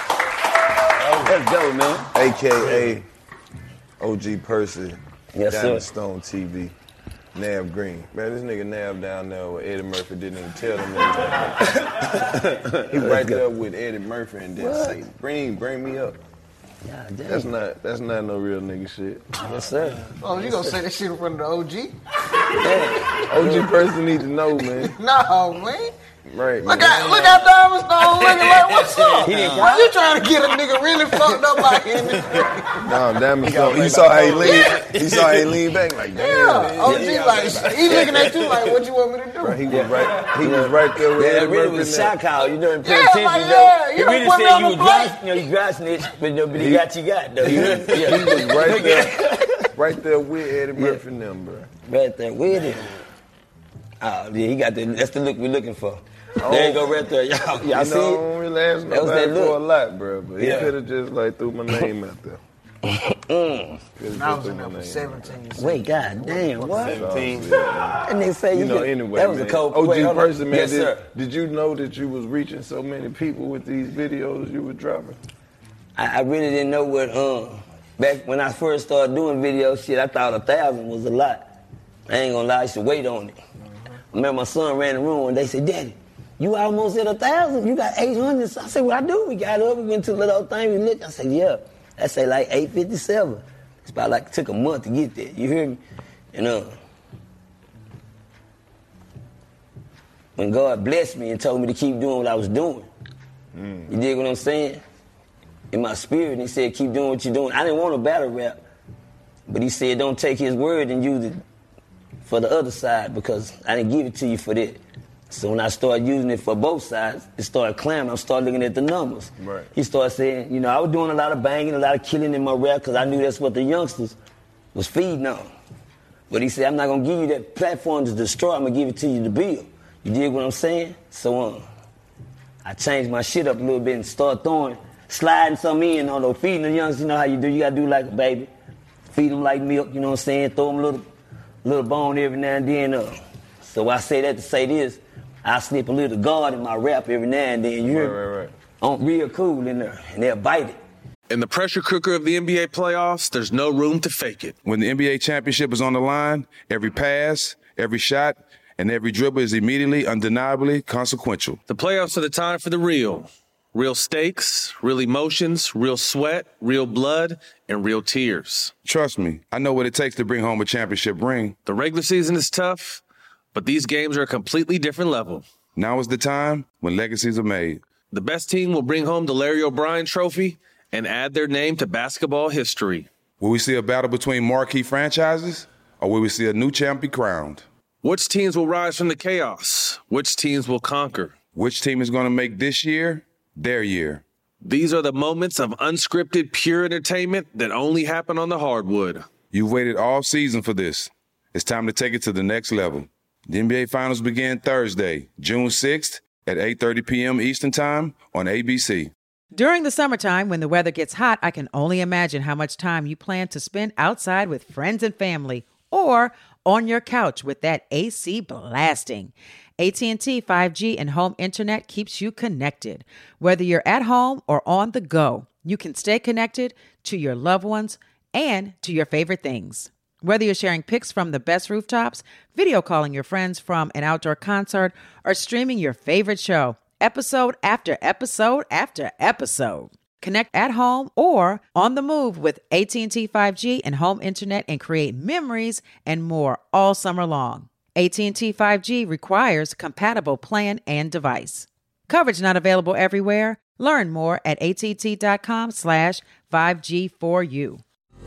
Let's go, man. A.K.A. OG Percy. Yes, Diamond sir. Stone TV. Nav Green. Man, this nigga Nav down there with Eddie Murphy didn't even tell him anything. He right there with Eddie Murphy and then say, bring me up. Yeah, that's not no real nigga shit. Yes, sir. Oh, you gonna say that shit in front of the OG? Yeah. OG person need to know, man. No, man. Right. Look at Diamond Stone looking like, what's up? Why you trying to get a nigga really fucked up out here? No, Diamond Stone. You saw how he leaned back like, damn. Yeah, OG like, he looking at you like, what you want me to do? Right, he was right there with Eddie really Murphy. was a shock how you didn't pay Yeah, attention like, though. yeah, He you really done put me said on you the was plate. dry, you dry snitch, but he got you though. He was right there. Right there with Eddie Murphy and them, bro. Right there with it. Oh, yeah, he got that's the look we're looking for. There you go right there. Y'all see it? I don't really ask nobody for a lot, bro. But he could have just like threw my name out there. I was in there for 17 years. Wait, goddamn, what? 17. That nigga say Anyway, that was man. a cold OG person, man. Yes, sir. Did you know that you was reaching so many people with these videos you were dropping? I really didn't know what, back when I first started doing video shit, I thought 1,000 was a lot. I ain't gonna lie, I used to wait on it. I remember my son ran the room and they said, Daddy, you almost at 1,000, you got 800. So I said, what I do? We got up, we went to the little thing, we looked. I said, yeah. I say like 857. It's about like, took a month to get there, you hear me? And when God blessed me and told me to keep doing what I was doing, you dig what I'm saying? In my spirit, he said, keep doing what you're doing. I didn't want a battle rap, but he said, don't take his word and use it for the other side because I didn't give it to you for that. So when I started using it for both sides, it started climbing. I started looking at the numbers. Right. He started saying, you know, I was doing a lot of banging, a lot of killing in my rap because I knew that's what the youngsters was feeding on. But he said, I'm not going to give you that platform to destroy. I'm going to give it to you to build. You dig what I'm saying? So I changed my shit up a little bit and started sliding some in on those, feeding the youngsters. You know how you do. You got to do like a baby. Feed them like milk, you know what I'm saying? Throw them a little bone every now and then. So I say that to say this. I slip a little guard in my rap every now and then. You hear me? Right. I'm real cool in there, and they'll bite it. In the pressure cooker of the NBA playoffs, there's no room to fake it. When the NBA championship is on the line, every pass, every shot, and every dribble is immediately, undeniably consequential. The playoffs are the time for the real. Real stakes, real emotions, real sweat, real blood, and real tears. Trust me, I know what it takes to bring home a championship ring. The regular season is tough, but these games are a completely different level. Now is the time when legacies are made. The best team will bring home the Larry O'Brien Trophy and add their name to basketball history. Will we see a battle between marquee franchises, or will we see a new champ be crowned? Which teams will rise from the chaos? Which teams will conquer? Which team is going to make this year their year? These are the moments of unscripted, pure entertainment that only happen on the hardwood. You've waited all season for this. It's time to take it to the next level. The NBA Finals begin Thursday, June 6th at 8:30 p.m. Eastern Time on ABC. During the summertime, when the weather gets hot, I can only imagine how much time you plan to spend outside with friends and family or on your couch with that AC blasting. AT&T 5G and home internet keeps you connected. Whether you're at home or on the go, you can stay connected to your loved ones and to your favorite things. Whether you're sharing pics from the best rooftops, video calling your friends from an outdoor concert, or streaming your favorite show, episode after episode after episode. Connect at home or on the move with AT&T 5G and home internet and create memories and more all summer long. AT&T 5G requires compatible plan and device. Coverage not available everywhere. Learn more at att.com/5G4U.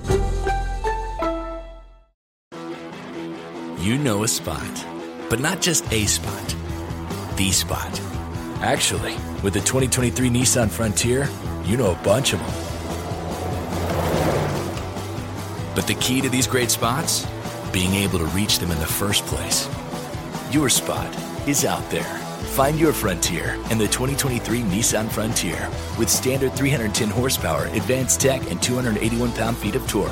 You know a spot, but not just a spot, the spot. Actually, with the 2023 Nissan Frontier, you know a bunch of them. But the key to these great spots? Being able to reach them in the first place. Your spot is out there. Find your Frontier in the 2023 Nissan Frontier with standard 310 horsepower, advanced tech, and 281 pound-feet of torque.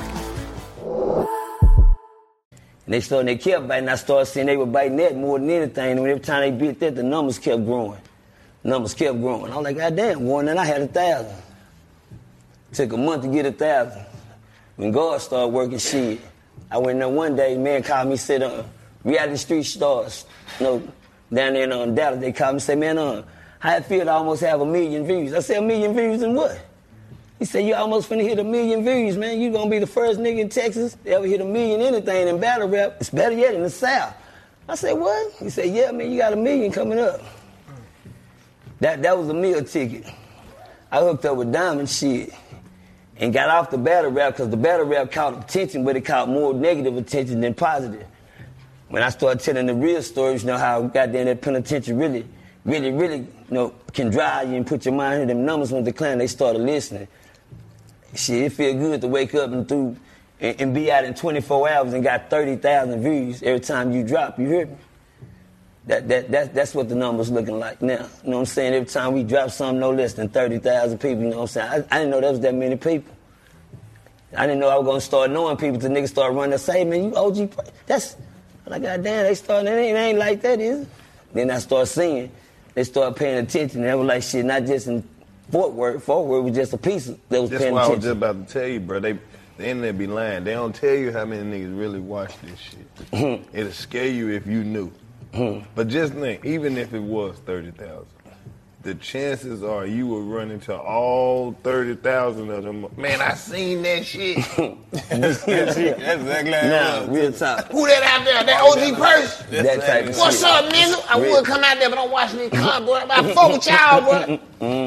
And they kept biting. I started seeing they were biting that more than anything. And every time they bit that, the numbers kept growing. I was like, God damn, Warren, and I had 1,000. Took a month to get 1,000. When God started working shit, I went there one day, man called me, said, reality street stars, down there in Dallas, they called me and said, man, how it feel to almost have 1 million views? I said, 1 million views in what? He said, you almost finna hit 1 million views, man. You gonna be the first nigga in Texas to ever hit 1 million anything in battle rap. It's better yet in the South. I said, what? He said, yeah, man, you got 1 million coming up. That was a meal ticket. I hooked up with Diamond shit and got off the battle rap because the battle rap caught attention, but it caught more negative attention than positive. When I started telling the real stories, how goddamn that penitentiary really, can drive you and put your mind in them numbers when decline, they started listening. Shit, it feel good to wake up and be out in 24 hours and got 30,000 views every time you drop, you hear me? That's what the numbers looking like now. You know what I'm saying? Every time we drop something, no less than 30,000 people, you know what I'm saying? I didn't know there was that many people. I didn't know I was gonna start knowing people till niggas start running to say, man, you OG. That's like, goddamn, they started, it ain't like that, is it? Then I start seeing, they start paying attention. And they were like, shit, not just in Fort Worth. Fort Worth was just a piece that was That's paying what attention. I was just about to tell you, bro. The internet be lying. They don't tell you how many niggas really watch this shit. It'll scare you if you knew. But just think, even if it was 30,000, the chances are you will run into all 30,000 of them. Man, I seen that shit. That's exactly how it was. Real talk. Who that out there? That OG Purse? That type of What's shit. up, nigga? I would come out there, but I'm watching this car, boy. I fuck with y'all, boy.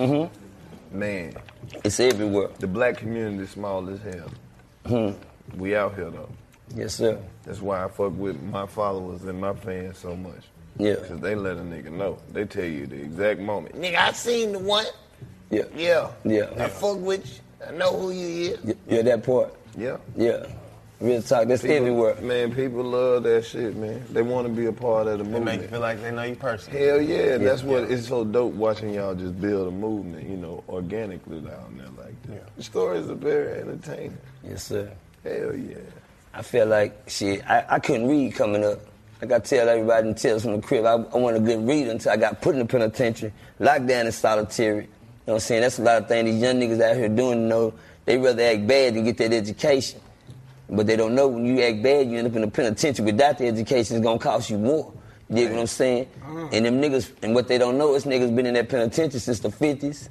Man. It's everywhere. The black community is small as hell. We out here, though. Yes, sir. That's why I fuck with my followers and my fans so much. Yeah. Because they let a nigga know. They tell you the exact moment. Nigga, I seen the one. Yeah. Yeah. Yeah. I fuck with you. I know who you is. Yeah, that part. Yeah. Yeah. Real talk. That's People- everywhere. Man, people love that shit, man. They want to be a part of the They movement. make you feel like they know you personally. Hell yeah, that's what it's so dope watching y'all just build a movement, organically down there like that. The stories are very entertaining. Yes, sir. Hell yeah. I felt like, shit, I couldn't read coming up. Like I tell everybody in Tales from the Crib, I wasn't a good reader until I got put in the penitentiary, locked down in solitary. You know what I'm saying? That's a lot of things these young niggas out here doing, they rather act bad than get that education. But they don't know when you act bad, you end up in the penitentiary without the education, it's gonna cost you more. You get what I'm saying? And them niggas, and what they don't know is niggas been in that penitentiary since the 50s,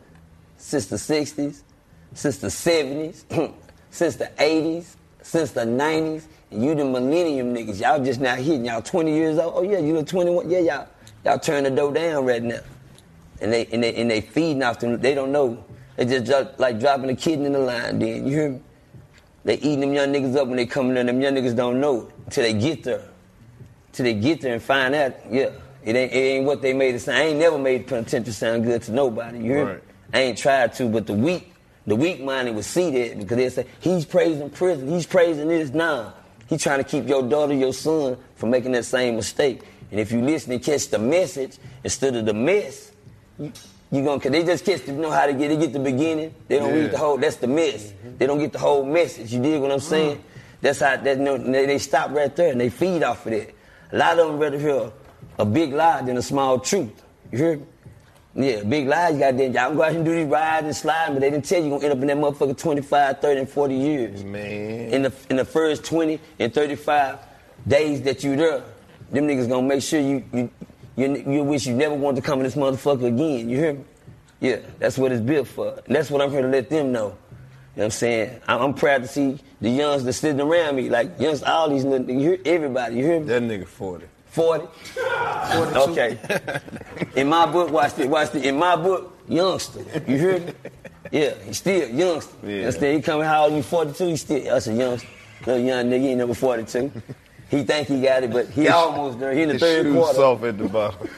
since the 60s, since the 70s, since the 80s, since the 90s. And you the millennium niggas, y'all just now hitting, y'all 20 years old. Oh yeah, you the 21, yeah, y'all turn the dough down right now. And they feeding off them, they don't know. They just like dropping a kidney in the line, then, you hear me? They eating them young niggas up when they come in, them young niggas don't know it until they get there. Till they get there and find out, yeah, it ain't what they made it sound. I ain't never made the penitentiary sound good to nobody, you hear me? I ain't tried to, but the weak-minded would see that because they say, he's praising prison, he's praising this. Nah, he's trying to keep your daughter, your son from making that same mistake. And if you listen and catch the message instead of the mess, cause they just catch they get the beginning. They don't read the whole, that's the mess. They don't get the whole message. You dig what I'm saying? That's how, they stop right there and they feed off of that. A lot of them rather hear a big lie than a small truth. You hear me? Yeah, big lies, goddamn. Y'all go out and do these rides and slides, but they didn't tell you you're gonna end up in that motherfucker 25, 30, and 40 years. Man. In the first 20 and 35 days that you there, them niggas gonna make sure you wish you never wanted to come in this motherfucker again. You hear me? Yeah, that's what it's built for. And that's what I'm here to let them know. You know what I'm saying? I'm proud to see the youngs that sitting around me, like youngs, all these niggas, you hear everybody, you hear me? That nigga 40. 40? 42. Okay. In my book, watch this. In my book, youngster. You hear me? Yeah, he's still youngster. Yeah. Understand? He coming, how old you, 42? He still, that's a youngster. Little young nigga, he ain't number 42. He think he got it, but he almost there. He in the third shoes quarter. soft at the bottom.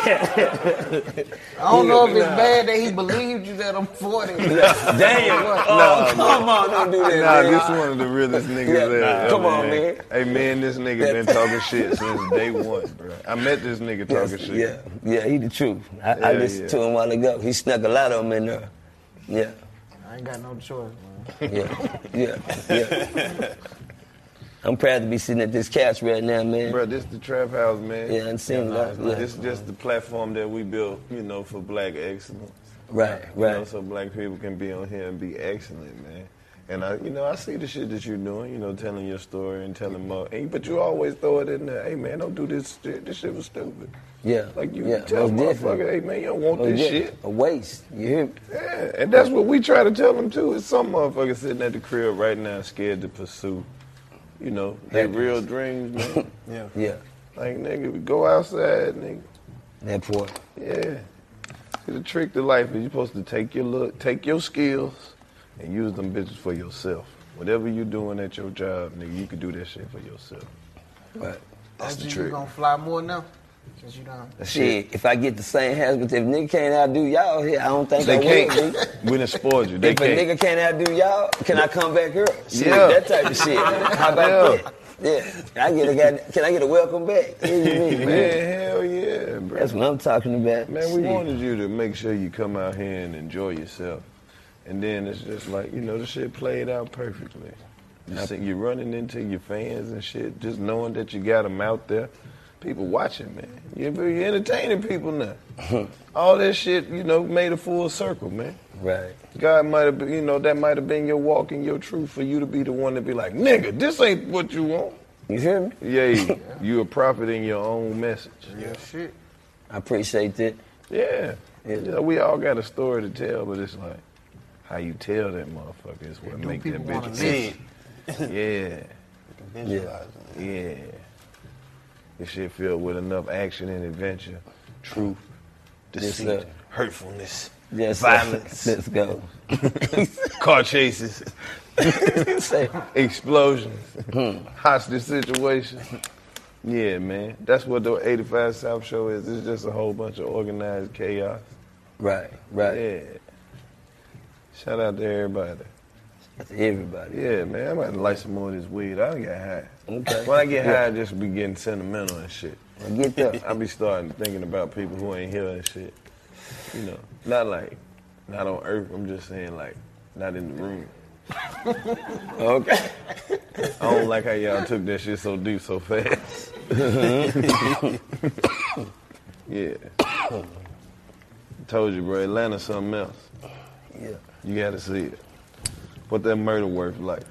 I don't know if it's bad that he believed you that I'm 40. Damn. Come on, don't do that, Nah, man. this one of the realest niggas ever. Come on, man. Hey, man, this nigga been talking shit since day one, bro. I met this nigga talking shit. Yeah, he the truth. I listened to him a while ago. He snuck a lot of them in there. Yeah. I ain't got no choice, man. Yeah. I'm proud to be sitting at this couch right now, man. Bro, this the Trap House, man. Yeah, I'm seeing that. Yeah. This is just the platform that we built, for black excellence. Right. So black people can be on here and be excellent, man. And I see the shit that you're doing, telling your story and telling more. But you always throw it in there. Hey, man, don't do this shit. This shit was stupid. Yeah. Like you tell motherfucker, hey, man, you don't want this shit. A waste. You hear me? Yeah, and that's what we try to tell them, too. Is some motherfuckers sitting at the crib right now scared to pursue, their real dreams, man. Yeah. Like, nigga, go outside, nigga. That part. Yeah. See, the trick to life is you're supposed to take your skills and use them bitches for yourself. Whatever you doing at your job, nigga, you can do that shit for yourself. Right. That's the You trick. gonna fly more now? Since you done. Shit, if I get the same house, but if nigga can't outdo y'all here, I don't think They I can't. will, We done spoiled you. They If can't. a nigga can't outdo y'all, can I come back here? Shit, Yeah. that type of shit. How about that? Yeah, can I get a welcome back? What do you mean, Man, hell yeah, bro. That's what I'm talking about. Man, we Shit. wanted you to make sure you come out here and enjoy yourself. And then it's just like, the shit played out perfectly. You're running into your fans and shit, just knowing that you got them out there. People watching, man. You're entertaining people now. All that shit, made a full circle, man. Right. God might have been, that might have been your walk and your truth for you to be the one to be like, nigga, this ain't what you want. You hear me? Yeah, you a prophet in your own message. Yeah, shit. I appreciate that. Yeah. We all got a story to tell, but it's like, how you tell that motherfucker is what make that bitch See. Yeah. Visualize it. Yeah. This shit filled with enough action and adventure, truth, deceit, hurtfulness, violence. Let's go. Car chases, explosions, hostage situations. Yeah, man. That's what the 85 South show is. It's just a whole bunch of organized chaos. Right. Yeah. Shout out to everybody. To everybody. Yeah, man. I'm about to light some more of this weed. I done got high. Okay. When I get high, I just be getting sentimental and shit. I get that. I be starting thinking about people who ain't here and shit. Not on earth. I'm just saying not in the room. Okay. I don't like how y'all took that shit so deep so fast. Yeah. Told you, bro. Atlanta's something else. Yeah. You gotta see it. What that murder worth like?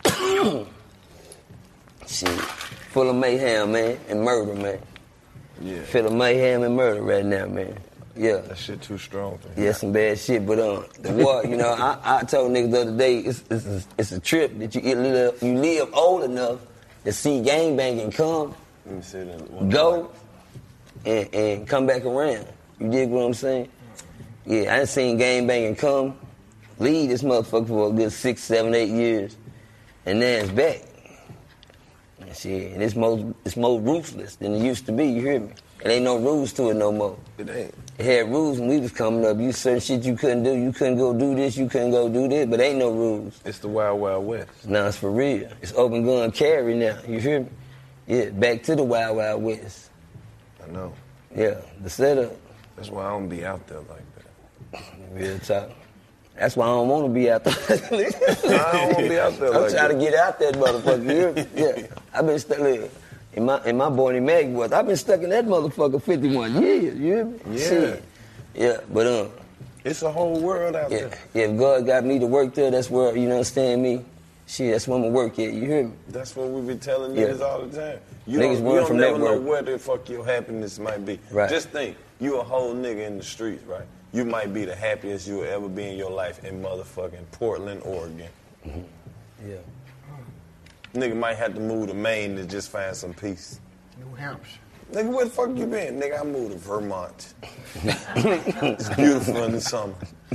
Shit. Full of mayhem, man, and murder, man. Yeah. Full of mayhem and murder right now, man. Yeah. That shit too strong for me. Yeah, some bad shit, but the war, I told niggas the other day, it's a trip that you live old enough to see gangbanging come, Let me see that. go, and come back around. You dig what I'm saying? Yeah, I done seen gangbanging come, leave this motherfucker for a good 6, 7, 8 years, and then it's back. And shit, and it's more ruthless than it used to be, you hear me? It ain't no rules to it no more. It ain't. It had rules when we was coming up. You certain shit you couldn't do. You couldn't go do this. You couldn't go do this. But ain't no rules. It's the Wild Wild West. Now it's for real. It's open gun carry now. You hear me? Yeah, back to the Wild Wild West. I know. Yeah, the setup. That's why I don't be out there like that. Real talk. That's why I don't want to be out there. I don't want to be out there I'm like trying that. to get out that motherfucker. You hear me? Yeah. I've been stuck in my Barney Mag was. I've been stuck in that motherfucker 51 years. You hear me? Yeah. Shit. Yeah, but it's a whole world out there. Yeah, if God got me to work there, that's where, you understand me? Shit, that's where I'm going to work at. You hear me? That's what we be telling niggas all the time. You Niggas don't never know where the fuck your happiness might be. Right. Just think, you a whole nigga in the streets, right? You might be the happiest you'll ever be in your life in motherfucking Portland, Oregon. Mm-hmm. Yeah. Nigga might have to move to Maine to just find some peace. New Hampshire. Nigga, where the fuck you been? Nigga, I moved to Vermont. It's beautiful in the summer.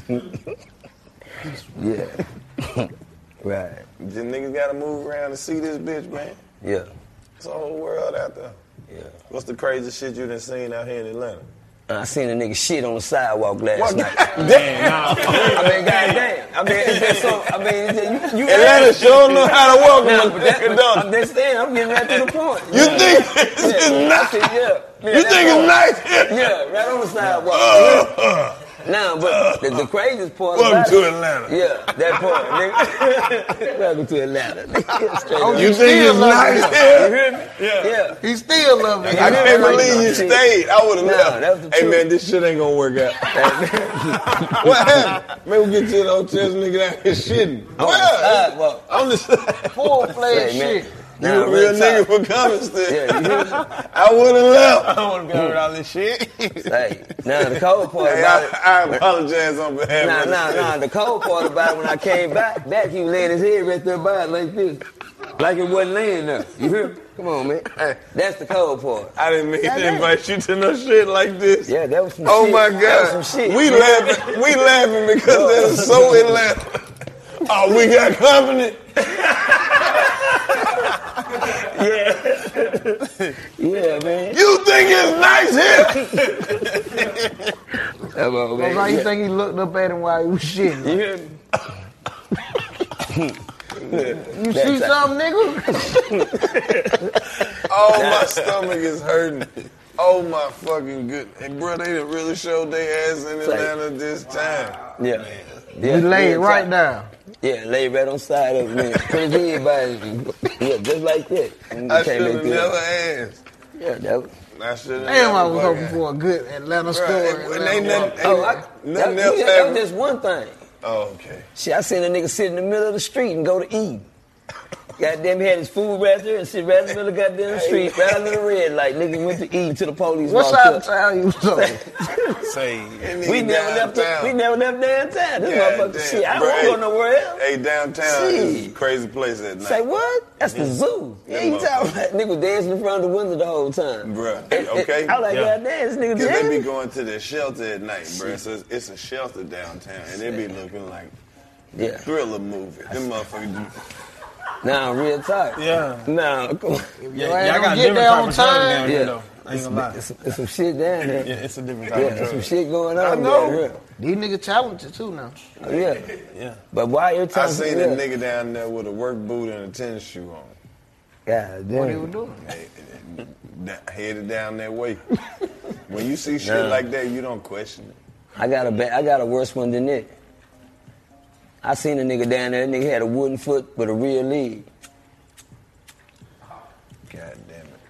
Yeah. Right. The niggas gotta move around to see this bitch, man. Yeah. It's a whole world out there. Yeah. What's the craziest shit you done seen out here in Atlanta? I seen a nigga shit on the sidewalk last What? night. Damn. Goddamn. It's just so, you Atlanta sure know how to welcome but a nigga, don't I'm just saying, I'm getting right to the point. You think it's nice? You think it's nice? Yeah, right on the sidewalk. Now, but the craziest part Welcome about to it, Atlanta. Yeah, that part, nigga. Welcome to Atlanta. Oh, You think it's nice You here? hear me? Yeah. He still love me. I can't believe you stayed. I would have that's the left. Hey, truth. man, this shit ain't gonna work out. What happened? Man, we get to the hotels, nigga out here shitting. Sidewalk. On the side. Full-fledged Hey, man. shit. You a real nigga for coming still. Yeah, you hear me? I would have left. I don't want to be around all this shit. Hey, now the cold part Hey, about it. I apologize on behalf of Nah. The cold part about it, when I came back, he was laying his head right there by it like this. Like it wasn't laying there. You hear me? Come on, man. That's the cold part. I didn't mean to invite you to no shit like this. Yeah, that was some Oh shit. my That God. was some shit. We laughing because that is so Atlanta. Oh, we got company. Yeah, man. You think it's nice here? Come on, man. How you think he looked up at him while he was shitting? You hear me? You see something, nigga? Oh, my stomach is hurting. Oh my fucking good. And bro, they done really showed their ass in Atlanta this time. Yeah. You laid right down. Yeah, laid right on side of me. Crazy everybody. Yeah, just like that. I should have never asked. Yeah, that was. I should have. Damn, I was hoping for a good Atlanta story. And ain't nothing else that was just one thing. Oh, okay. Shit, I seen a nigga sit in the middle of the street and go to eat. Goddamn, he had his food right there and sit right in the middle of the goddamn street, right under the red light. Nigga went to eat till the police what walked side up. of town you was on? We never left downtown. This motherfucker, shit, I don't go nowhere else. Hey, downtown is a crazy place at night. Say what? That's the zoo. Yeah, you talking about nigga was dancing in front of the window the whole time. Bruh, okay? I like goddamn, this nigga Because they jamming. be going to the shelter at night, bruh. So it's a shelter downtown, and they be looking like a thriller movie. Them motherfuckers. Nah, real talk. Yeah. Nah, come on. Yeah, I got different type of drugs down here, though. I ain't gonna lie. It's some shit down there. Yeah, it's a different type of there's drug. some shit going on I know. down here. These niggas talented too now. Oh, yeah. Yeah. But why every time I seen a nigga down there with a work boot and a tennis shoe on. God damn. What he was doing? Headed down that way. When you see shit like that, you don't question it. I got a worse one than that. I seen a nigga down there. That nigga had a wooden foot but a real leg. God damn it.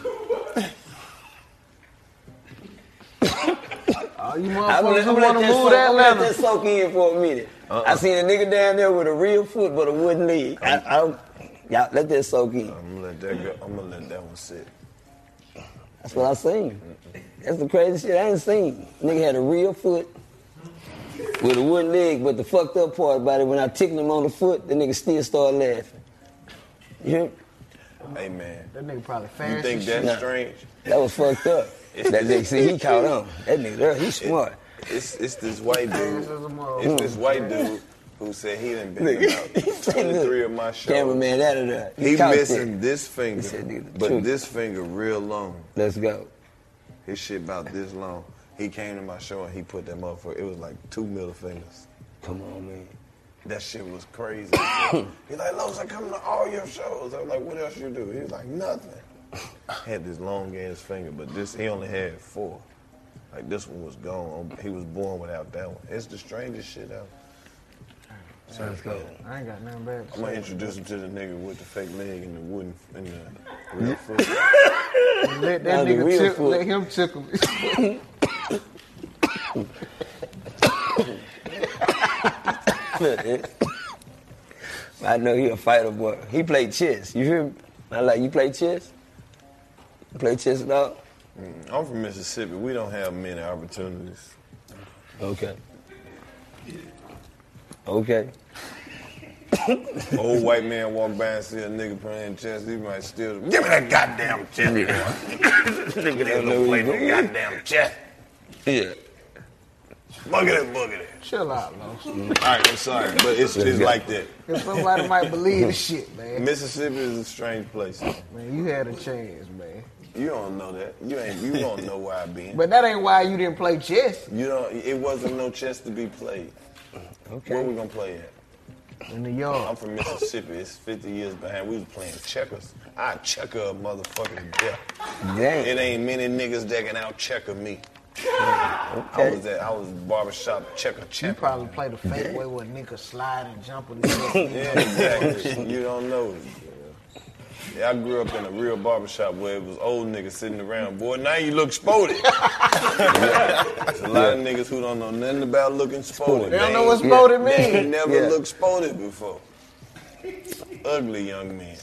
Oh, you I'm motherfuckers gonna who want to move to let Atlanta. that soak in for a minute. I seen a nigga down there with a real foot but a wooden leg. Y'all let that soak in. I'm gonna let that go. I'm gonna let that one sit. That's what I seen. That's the crazy shit I ain't seen. Nigga had a real foot with a wooden leg, but the fucked up part about it, when I tickled him on the foot, the nigga still started laughing. You hear me? Hey man, That nigga probably fast. you think as that's shit. strange? That was fucked up. That nigga, see, he caught on. That nigga there, he smart. It's this white dude. It's this white dude who said he done been Nigga, about 23 of my shows. Cameraman out of there. He caught missing that. this finger, said, "Nigga, the but truth." this finger real long. Let's go. His shit about this long. He came to my show and he put that motherfucker. It was like 2 middle fingers. Come on, man. That shit was crazy. He's like, Los, I come to all your shows. I was like, what else you do? He was like, nothing. Had this long ass finger, but this he only had 4. Like this one was gone. He was born without that one. It's the strangest shit ever. So let's go. I ain't got nothing bad to I'm gonna say. introduce him to the nigga with the fake leg and the wooden and the real foot. Let Now that the real nigga tickle, foot. let him tickle me. I know he a fighter, boy. He played chess. You hear me? I like, you play chess? You play chess at all? I'm from Mississippi. We don't have many opportunities. Okay. Okay. Old white man walk by and see a nigga playing chess, he might still give me that goddamn chess. Nigga ain't no play no goddamn chess. Yeah. Boogity. Chill out, Los. All right, I'm sorry, but it's like that. Cause somebody might believe the shit, man. Mississippi is a strange place. Man, you had a chance, man. You don't know that. You don't know where I been. But that ain't why you didn't play chess. You don't. It wasn't no chess to be played. Okay. Where we gonna play at? In the yard. I'm from Mississippi. It's 50 years behind. We was playing checkers. I checker a motherfucker to death. Damn. It ain't many niggas that can out checker me. Okay. I was barbershop checker. You probably play the fake way where niggas slide and jump with Yeah, exactly. You don't know it. Yeah, I grew up in a real barbershop where it was old niggas sitting around. Boy, now you look sporty. There's a lot of niggas who don't know nothing about looking sporty. They don't know what sporty mean. They never looked sporty before. Ugly young men.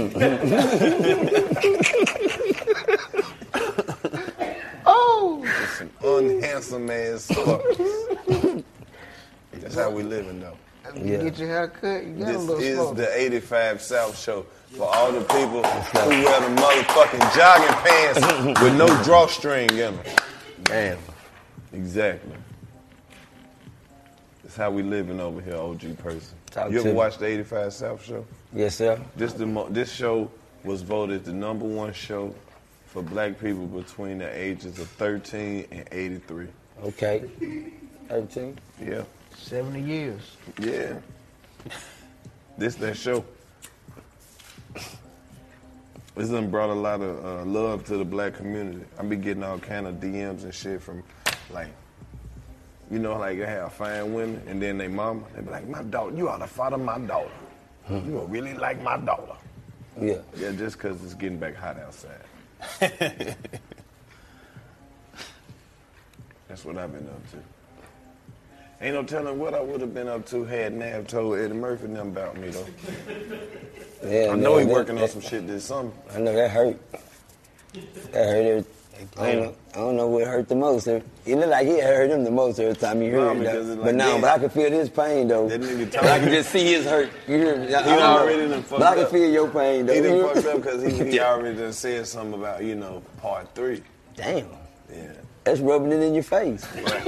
Oh! Just some unhandsome ass fuckers. That's how we living though. You get your hair cut, you got a This little is smoke. the 85 South Show for all the people who wear the motherfucking jogging pants with no drawstring in them. Damn. Exactly. That's how we living over here, OG person. Talk You to ever me. watch the 85 South Show? Yes, sir. This show was voted the #1 show for black people between the ages of 13 and 83. Okay. 13. Yeah. 70 years. Yeah. This that show. It's done brought a lot of love to the black community. I be getting all kind of DMs and shit from, like, you know, like they have fine women, and then they mama, they be like, my daughter, you ought to father my daughter. You will really like my daughter. Yeah. Yeah, just because it's getting back hot outside. That's what I've been up to. Ain't no telling what I would have been up to had Nav told Eddie Murphy nothing about me, though. Yeah, I know he working on some shit this summer. I know that hurt. That hurt. I don't know what hurt the most. It looked like it hurt him the most every time he heard it. But I can feel his pain, though. That nigga told I can just see his hurt. You hear me? He already done fucked up. But I can feel your pain, though. He done fucked up because he already done said something about, part 3. Damn. Yeah. That's rubbing it in your face. So that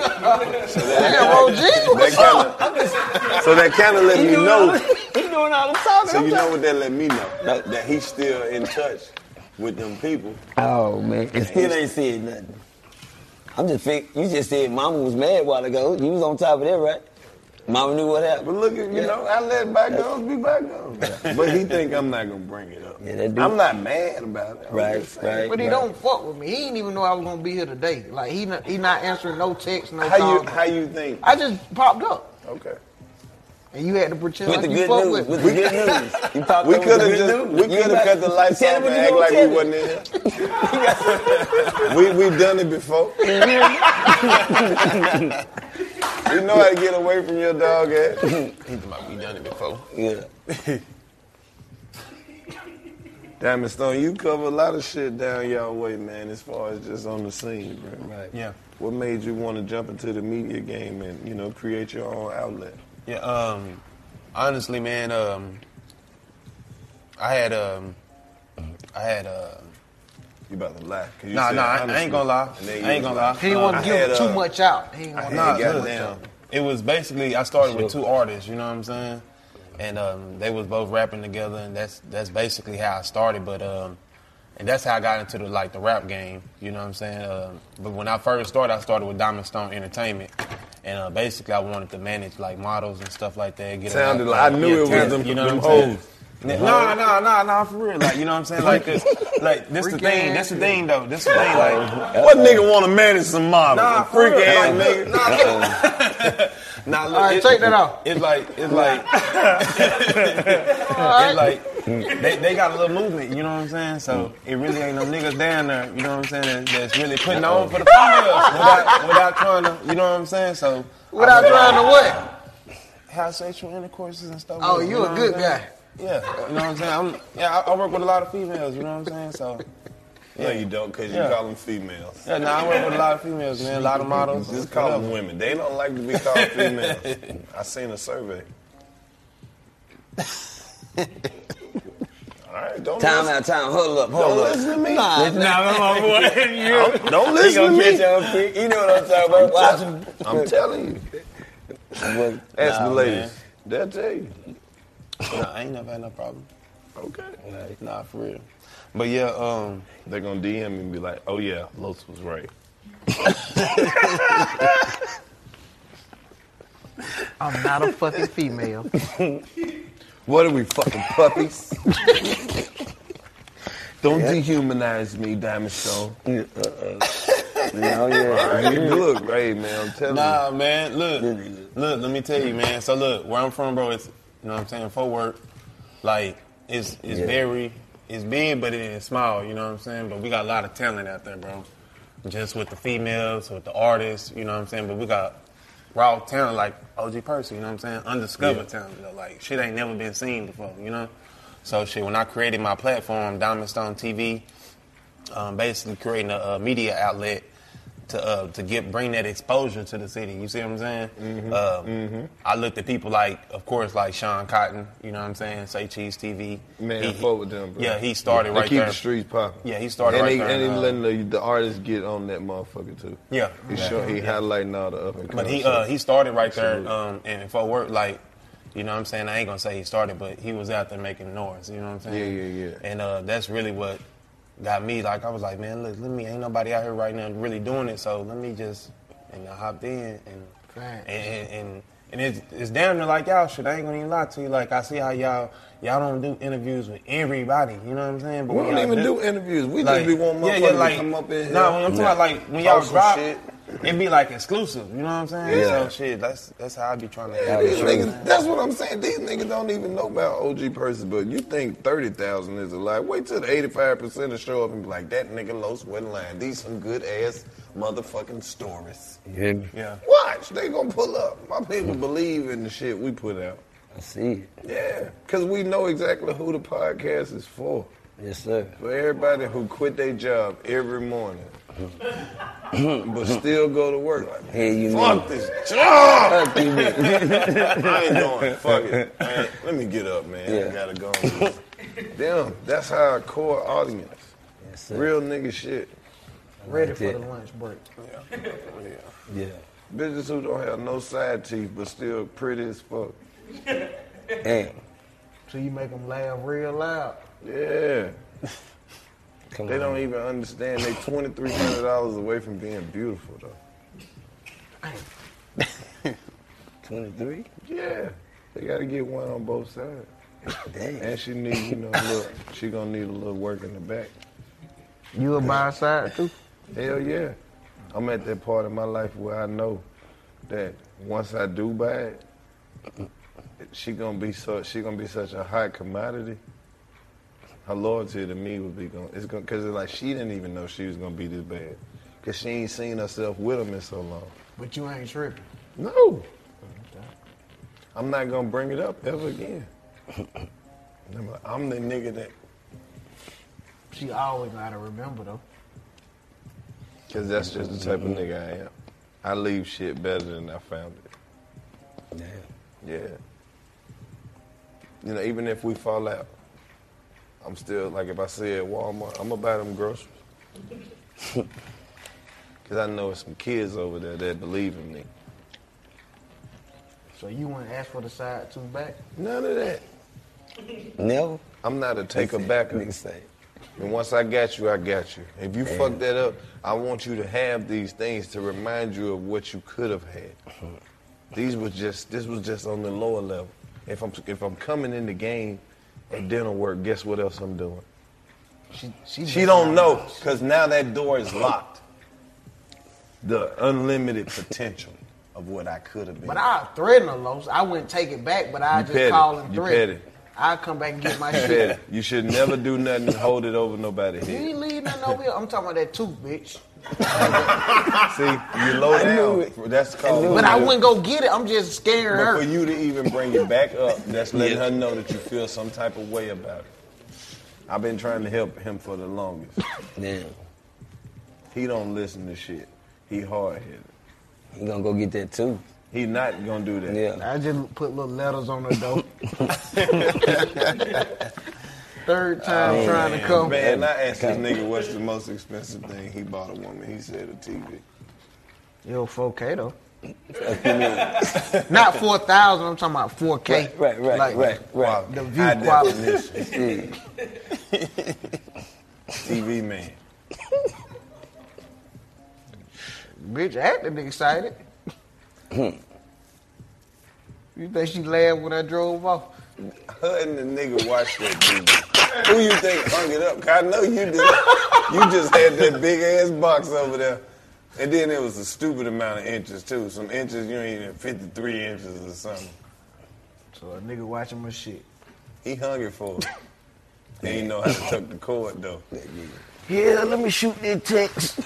kind of let me know. He doing all the talking. So you know what that let me know? That he's still in touch with them people. Oh, man. And still ain't said nothing. I'm just thinking, you just said Mama was mad a while ago. You was on top of that, right? Mama knew what happened. But look at, I let bygones be bygones. But he think I'm not going to bring it up. Yeah, I'm not mad about it. Right. But he don't fuck with me. He didn't even know I was going to be here today. Like, he not answering no text, no call. How you think? I just popped up. Okay. And you had to pretend with like the you good fuck news. with the good news. You popped we up could with have the good news. we could have cut the lights off and act like we wasn't in here. We done it before. You know how to get away from your dog ass. We done it before. Yeah. Diamond Stone, you cover a lot of shit down y'all way, man, as far as just on the scene, bro. Right. Yeah. What made you want to jump into the media game and, create your own outlet? Yeah, honestly, man, I had You about to lie. Nah, I ain't gonna lie. I ain't gonna lie. He didn't want to give too much out. He didn't want to give too much out. It was basically, I started with 2 artists, you know what I'm saying? And they was both rapping together, and that's basically how I started. But and that's how I got into the rap game, you know what I'm saying? But when I first started, I started with Diamond Stone Entertainment, and basically I wanted to manage models and stuff like that. Sounded like I knew it was them, you know them what I'm saying? hoes. No, for real. You know what I'm saying? This the thing. That's the thing, though. This the thing. What nigga want to manage some models? Nah, freak real. ass nigga. Nah, look, all right, take that off. It's like they got a little movement, you know what I'm saying? So it really ain't no niggas down there, you know what I'm saying, that's really putting on for the females without trying to, you know what I'm saying? So without trying to what? Have sexual intercourses and stuff. Oh, you a good guy. Yeah, you know what I'm saying? I work with a lot of females, you know what I'm saying? So No, you don't, because you call them females. Yeah, I work with a lot of females, man. A lot of models. Just call them women. They don't like to be called females. I seen a survey. All right, don't Time listen. out, time. Hold up. Don't listen to me. Nah, my boy. Don't listen to me. You know what I'm talking about. Watch him. I'm telling you. Ask the ladies. Man. They'll tell you. Nah, I ain't never had no problem. Okay. Nah, for real. But yeah, they're gonna DM me and be like, "Oh yeah, Los was right." I'm not a fucking female. What are we, fucking puppies? Don't dehumanize me, Diamond Stone. No, Look, Ray, man, I'm telling you. nah, man, look, let me tell you, man. So look, where I'm from, bro, it's, you know what I'm saying, Fort Worth, it's very, it's big, but it is small, you know what I'm saying? But we got a lot of talent out there, bro. Just with the females, with the artists, you know what I'm saying? But we got raw talent like OG Percy, you know what I'm saying? Undiscovered talent, though. Shit ain't never been seen before, you know? So when I created my platform, Diamond Stone TV, basically creating a media outlet to bring that exposure to the city. You see what I'm saying? I looked at people of course, like Sean Cotton, you know what I'm saying? Say Cheese TV. Man, I fuck with them, bro. Yeah, he started right keep there. the streets popping. Yeah, he started right there. And he letting the artists get on that motherfucker, too. Yeah. He highlighting all the up and But coming he started right there in Fort Worth, you know what I'm saying? I ain't gonna say he started, but he was out there making noise, you know what I'm saying? Yeah. And that's really what got me, I was like, man, look, ain't nobody out here right now really doing it, so let me just, and I hopped in, and And it's damn near like y'all shit. I ain't gonna even lie to you. Like, I see how y'all don't do interviews with everybody. You know what I'm saying? But we don't even do interviews. We like, just be wanting motherfuckers to come up in here. No, I'm talking about like when y'all drop, it be like exclusive. You know what I'm saying? Yeah. So shit, that's how I be trying to. These niggas, that's what I'm saying. These niggas don't even know about OG Percy, but you think 30,000 is a lot. Wait till the 85% to show up and be like, that nigga Low Sweat Line. These some good ass motherfucking stories. Yeah. Watch, they gonna pull up. My people believe in the shit we put out. I see it. Yeah, because we know exactly who the podcast is for. Yes, sir. For everybody who quit their job every morning, but still go to work. Like, hey, fuck this job! I ain't doing. Fuck it. Man, let me get up, man. Yeah. I gotta go. Damn, that's our core audience. Yes, sir. Real nigga shit. Ready for the lunch break. Yeah. Bitches who don't have no side teeth but still pretty as fuck. Damn. So you make them laugh real loud. Yeah. Come They on. don't even understand they $2,300 away from being beautiful though. 23? Yeah. They gotta get one on both sides. Damn. And she need, she gonna need a little work in the back. You a buy side too? Hell yeah. I'm at that part of my life where I know that once I do buy it, she gonna be such a hot commodity. Her loyalty to me would be cause it's like she didn't even know she was gonna be this bad. Cause she ain't seen herself with him in so long. But you ain't tripping. No. I'm not gonna bring it up ever again. I'm the nigga that. She always gotta remember though. Cause that's just the type of nigga I am. I leave shit better than I found it. Yeah. Even if we fall out, I'm still, like if I see it at Walmart, I'm gonna buy them groceries. Cause I know there's some kids over there that believe in me. So you wouldn't ask for the side tooth back? None of that. Never? I'm not a taker backer. And once I got you, I got you. If you fuck that up, I want you to have these things to remind you of what you could have had. This was just on the lower level. If I'm coming in the game at dinner work, guess what else I'm doing? She don't know, because now that door is locked. The unlimited potential of what I could have been. But I threaten her, Los. I wouldn't take it back, but I just call and threaten. I'll come back and get my shit. You should never do nothing and hold it over nobody's You head. ain't leave nothing over here. I'm talking about that tooth, bitch. See, you low down. That's called. But I wouldn't go get it. I'm just scaring her. But for you to even bring it back up, that's letting her know that you feel some type of way about it. I've been trying to help him for the longest. Damn. He don't listen to shit. He hard-headed. He gonna go get that too. He not gonna do that. Yeah. I just put little letters on the door. Third time trying to come. Man, I asked this nigga what's the most expensive thing he bought a woman. He said a TV. Yo, 4K though. Not 4,000. I'm talking about 4K. Right. The view High quality. definition. TV man. Bitch acting excited. You think she laughed when I drove off? Her and the nigga watched that TV. Who you think hung it up? 'Cause I know you did. You just had that big ass box over there. And then it was a stupid amount of inches too. Some inches, you ain't even 53 inches or something. So a nigga watching my shit. He hung it for her. He ain't know how to tuck the cord though. Yeah, let me shoot that text.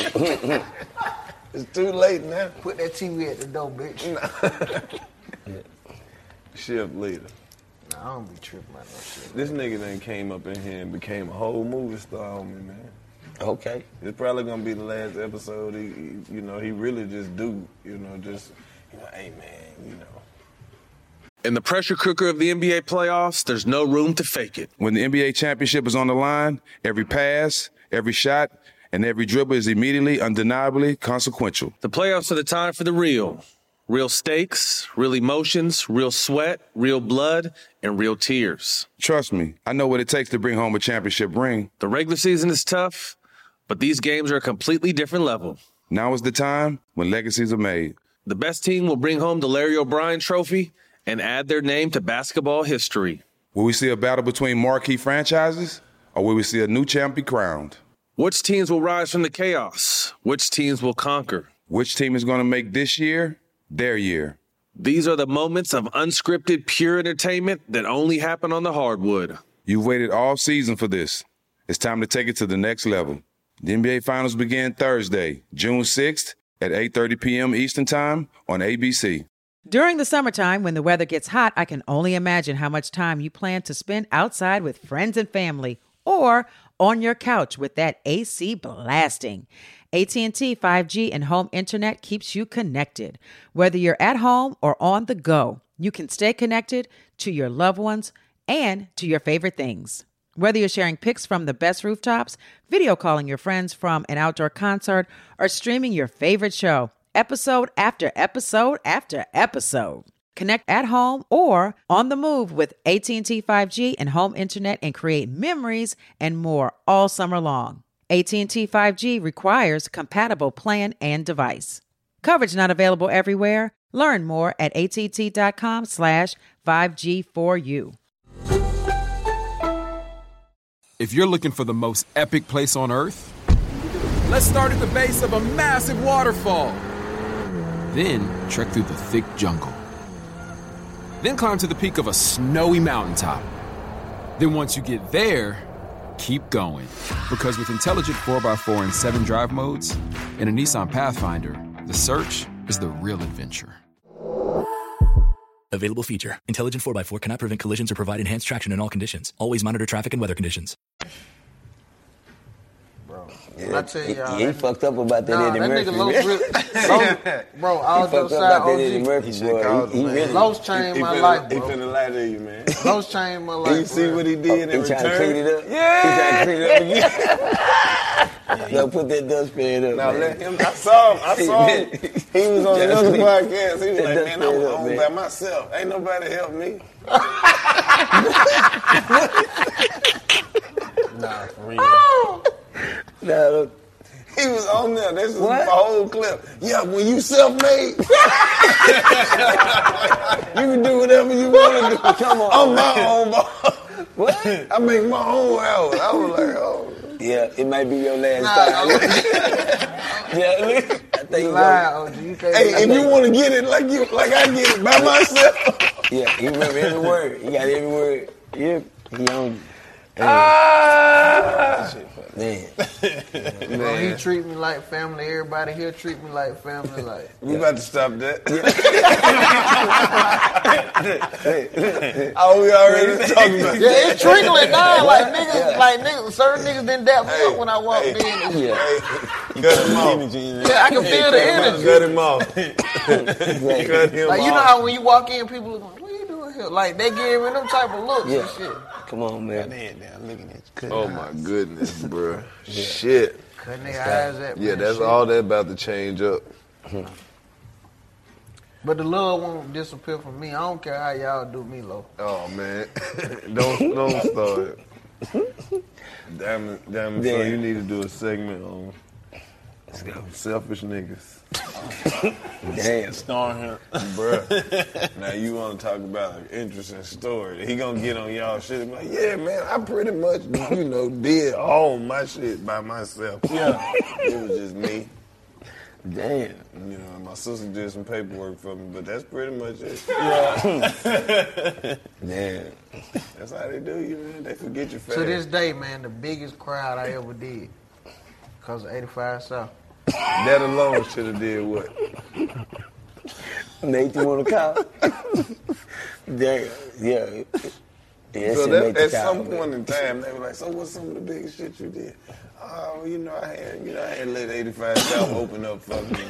It's too late now. Put that TV at the door, bitch. Shift leader. Nah, I don't be tripping about no shit. This nigga then came up in here and became a whole movie star on me, man. Okay. It's probably gonna be the last episode. He really just do, hey man, In the pressure cooker of the NBA playoffs, there's no room to fake it. When the NBA championship is on the line, every pass, every shot, and every dribble is immediately, undeniably consequential. The playoffs are the time for the real. Real stakes, real emotions, real sweat, real blood, and real tears. Trust me, I know what it takes to bring home a championship ring. The regular season is tough, but these games are a completely different level. Now is the time when legacies are made. The best team will bring home the Larry O'Brien Trophy and add their name to basketball history. Will we see a battle between marquee franchises, or will we see a new champ be crowned? Which teams will rise from the chaos? Which teams will conquer? Which team is going to make this year their year? These are the moments of unscripted, pure entertainment that only happen on the hardwood. You've waited all season for this. It's time to take it to the next level. The NBA Finals begin Thursday, June 6th at 8:30 p.m. Eastern Time on ABC. During the summertime, when the weather gets hot, I can only imagine how much time you plan to spend outside with friends and family or on your couch with that AC blasting. AT&T 5G and home internet keeps you connected. Whether you're at home or on the go, you can stay connected to your loved ones and to your favorite things. Whether you're sharing pics from the best rooftops, video calling your friends from an outdoor concert, or streaming your favorite show, episode after episode after episode. Connect at home or on the move with AT&T 5G and home internet and create memories and more all summer long. AT&T 5G requires compatible plan and device. Coverage not available everywhere. Learn more at att.com/5G4U. If you're looking for the most epic place on Earth, let's start at the base of a massive waterfall. Then trek through the thick jungle. Then climb to the peak of a snowy mountaintop. Then once you get there, keep going. Because with intelligent 4x4 and 7 drive modes and a Nissan Pathfinder, the search is the real adventure. Available feature. Intelligent 4x4 cannot prevent collisions or provide enhanced traction in all conditions. Always monitor traffic and weather conditions. Yeah, I tell y'all, he fucked up about that Eddie Murphy. Nigga bro, all jokes aside, OG. Los changed my life, bro. He finna lie to you, man. Los changed my life. You see what he did in return? He trying to clean it up? Yeah! He trying to clean it up again? No, put that dustpan up, Now man. let him, I saw him. He was on another podcast. He was like, man, I'm home by myself. Ain't nobody help me. Nah, for real. No, he was on there. This is the whole clip. Yeah, when you self-made, you can do whatever you want to do. Come on. I'm my own boss. What? I make my own hours. I was like, oh. Yeah, it might be your last time. Yeah, I think you lie, OG. You can't hey, if you want to get it like I get it by myself. Yeah, he remember every word. He got every word. Yeah, he on. Man. Bro, he treat me like family. Everybody here treat me like family. Like we about to stop that. Oh, we already talking about. Yeah, it's trickling down like niggas. Certain niggas didn't dap me up when I walked in. Yeah, cut him off. Yeah, I can feel the energy. Cut him off. Cut him Like off. you know how when you walk in, people look like, "What you doing here?" Like they give me them type of looks and shit. Come on, man. Looking at you. Oh my goodness, bro. Shit. Cutting their eyes at me. Yeah, that's shit. all that about to change up. But the love won't disappear from me. I don't care how y'all do me, low. Oh man, don't start. Damn it. So you need to do a segment on selfish niggas. Damn. Starring him. Bruh. Now you want to talk about an interesting story. He gonna get on y'all shit and be like, yeah, man, I pretty much, did all my shit by myself. Yeah. It was just me. Damn. My sister did some paperwork for me, but that's pretty much it. Yeah. Damn. That's how they do you, man. They forget you fast. To this day, man, the biggest crowd I ever did. Because of 85 South. That alone should have did what? Made you want to call? Damn. Yeah. So that, at some point in time, they were like, so what's some of the biggest shit you did? Oh, I had let 85 South open up for me.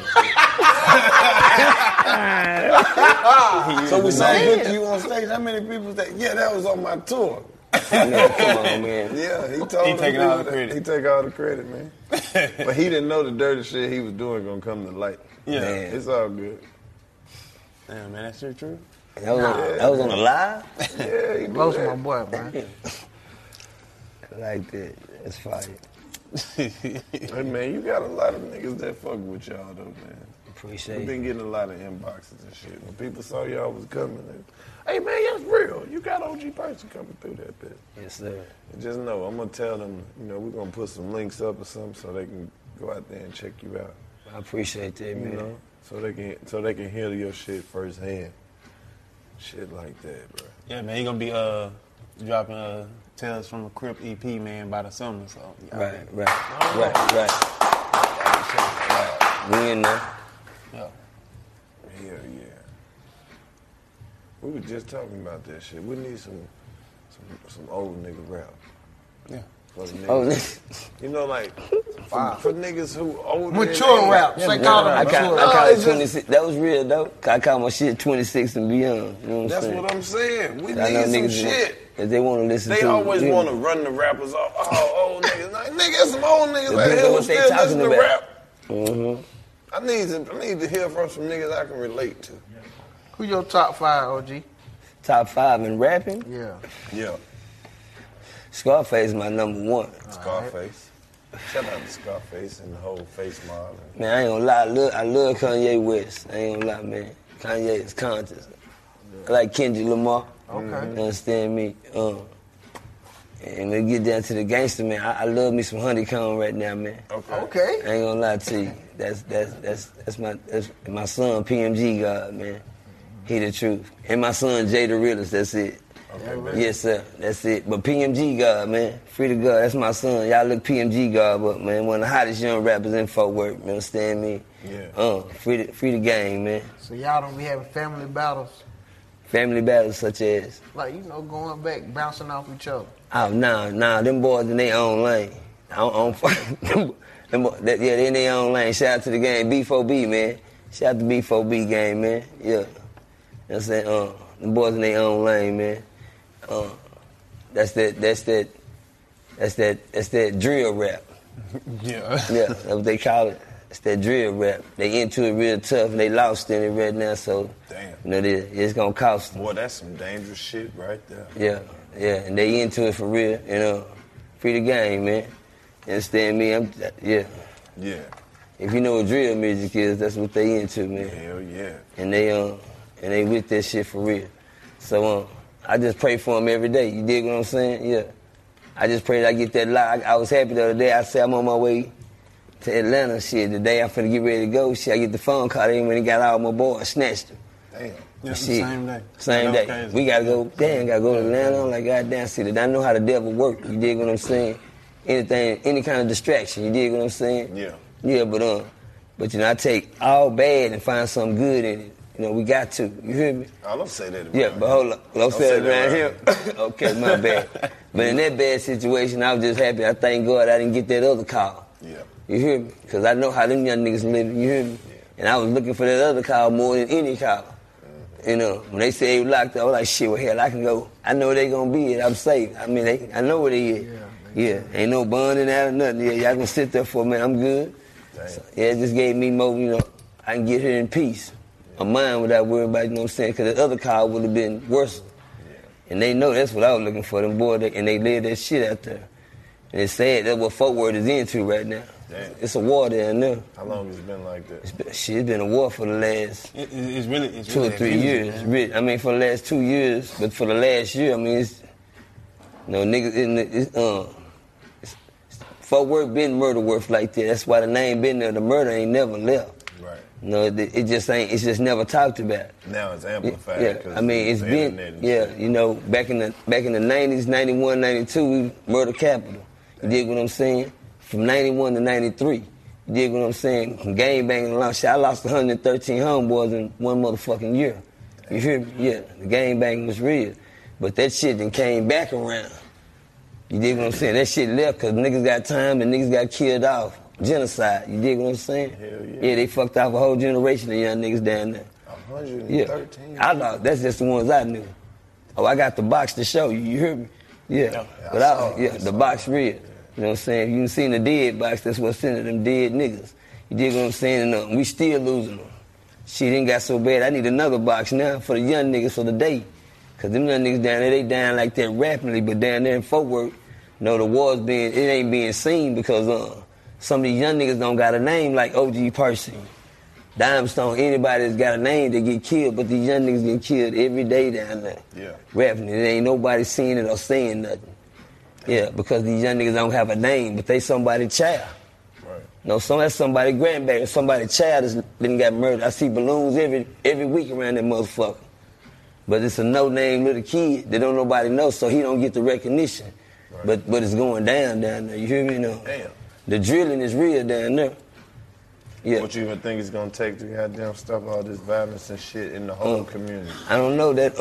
So we saw good to you on stage. How many people say, yeah, that was on my tour? Yeah, come on, man. Yeah, he told He taking all the credit. He take all the credit, man. But he didn't know the dirty shit he was doing gonna come to light. Yeah. Man. It's all good. Damn, man, that shit true? That was on the live? Yeah, he Close did my boy, man. Like that. That's fire. Hey, man, you got a lot of niggas that fuck with y'all, though, man. Appreciate We've it. been getting a lot of inboxes and shit. When people saw y'all was coming, hey man, that's real. You got OG Percy coming through that bitch. Yes, sir. And just know, I'm gonna tell them, we're gonna put some links up or something so they can go out there and check you out. I appreciate that, man. So they can hear your shit firsthand. Shit like that, bro. Yeah, man, he gonna be dropping Tales from a Crip EP, man, by the summer. So Right. We in there. Yeah. Hell yeah. We were just talking about that shit. We need some old nigga rap. Yeah. For the Oh, niggas. Like for niggas who older. Mature rap. Yeah, They call it I mature call rap. it 26. That was real, though. I call my shit 26 and beyond. You know what I'm That's saying? what I'm saying. We I know need some niggas shit. That they want to listen They to. always yeah. want to run the rappers off. Oh, old niggas. Like, nigga, some old niggas Depends out here on who what they still talking listen to about. rap. Mm-hmm. I need to hear from some niggas I can relate to. Who your top 5, OG? Top 5 in rapping? Yeah. Yeah. Scarface is my number 1. Scarface. Shout out to Scarface and the whole Face Mob. Man, I ain't gonna lie. I love Kanye West. I ain't gonna lie, man. Kanye is conscious. I like Kendrick Lamar. Okay. You understand me? And we get down to the gangster, man. I love me some Honeycomb right now, man. Okay. I ain't gonna lie to you. That's my son, PMG God, man. He the truth. And my son, Jay the Realist, that's it. Okay, yes, sir. That's it. But PMG God, man. Free to God. That's my son. Y'all look PMG God up, man. One of the hottest young rappers in Fort Worth. You understand me? Yeah. Free the game, man. So y'all don't be having family battles? Family battles such as? Like, going back, bouncing off each other. Oh, nah. Them boys in their own lane. I don't they in their own lane. Shout out to the game, B4B, man. Shout out to B4B game, man. Yeah. You know what I'm saying? Them boys in their own lane, man. That's that drill rap. Yeah. Yeah, that's what they call it. It's that drill rap. They into it real tough and they lost in it right now, so damn. It's gonna cost them. Boy, that's some dangerous shit right there. Yeah, and they into it for real, Free the game, man. You understand me? Yeah. If you know what drill music is, that's what they into, man. Hell yeah. And they with that shit for real. So I just pray for them every day. You dig what I'm saying? Yeah. I just pray that I get that live. I was happy the other day. I said I'm on my way to Atlanta. Shit, the day I'm finna get ready to go. Shit, I get the phone call. They went and got all my boys, snatched them. Damn. Yeah, Shit. same day. Same day. We gotta go. Damn, gotta go to Atlanta. I'm like, goddamn, see that I know how the devil work. You dig what I'm saying? Anything, any kind of distraction. You dig what I'm saying? Yeah. Yeah, but I take all bad and find something good in it. We got to. You hear me? I don't say that. Yeah, but hold up. Don't say it around here. Okay, my bad. But in that bad situation, I was just happy. I thank God I didn't get that other call. Yeah. You hear me? Because I know how them young niggas live. You hear me? Yeah. And I was looking for that other call more than any call. When they say they locked up, I was like, shit, well, hell, I can go. I know where they gonna be and I'm safe. I mean, I know where they is. Yeah. Ain't no bond in that or nothing. Yeah, y'all can sit there for a minute. I'm good. So, it just gave me more, I can get here in peace. My mind without worrying about, you know what I'm saying? Because the other call would have been worse. And they know that's what I was looking for, them boys, and they live that shit out there. And it's sad, that's what Fort Worth is into right now. Damn. It's a war down there. How long has it been like that? It's been a war for the last It's really 2 or 3 years. Really, I mean, for the last 2 years, but for the last year, I mean, it's, niggas, Fort Worth been murder worth like that. That's why the name been there. The murder ain't never left. Right. It just ain't. It's just never talked about. Now it's amplified. Yeah, I mean, it's been. Yeah, back in the 90s, 91, 92, we murder capital. You dig what I'm saying? From 91 to 93. You dig what I'm saying? From gang banging along. Shit, I lost 113 homeboys in one motherfucking year. You hear me? Yeah, the gang banging was real. But that shit then came back around. You dig what I'm saying? That shit left because niggas got time and niggas got killed off. Genocide. You dig what I'm saying? Hell yeah. Yeah, they fucked off a whole generation of young niggas down there. 113. Yeah. I thought that's just the ones I knew. Oh, I got the box to show you. You hear me? Yeah. The box real. You know what I'm saying? If you seen the dead box, that's what's sending them dead niggas. You dig what I'm saying? And we still losing them. Shit ain't got so bad. I need another box now for the young niggas for the day. Cause them young niggas down there, they down like that rapidly, but down there in Fort Worth, the war's it ain't being seen because some of these young niggas don't got a name like OG Percy. Dimestone, anybody that's got a name, they get killed, but these young niggas get killed every day down there. Yeah. Rapping it. Ain't nobody seeing it or saying nothing. Yeah, because these young niggas don't have a name, but they somebody's child. Right. No, that's somebody's grandbaby, somebody's child that's been got murdered. I see balloons every week around that motherfucker. But it's a no-name little kid that don't nobody know, so he don't get the recognition. Right. But it's going down there, you hear me? Damn. The drilling is real down there. Yeah. What you even think it's gonna take to goddamn stop all this violence and shit in the whole community? I don't know that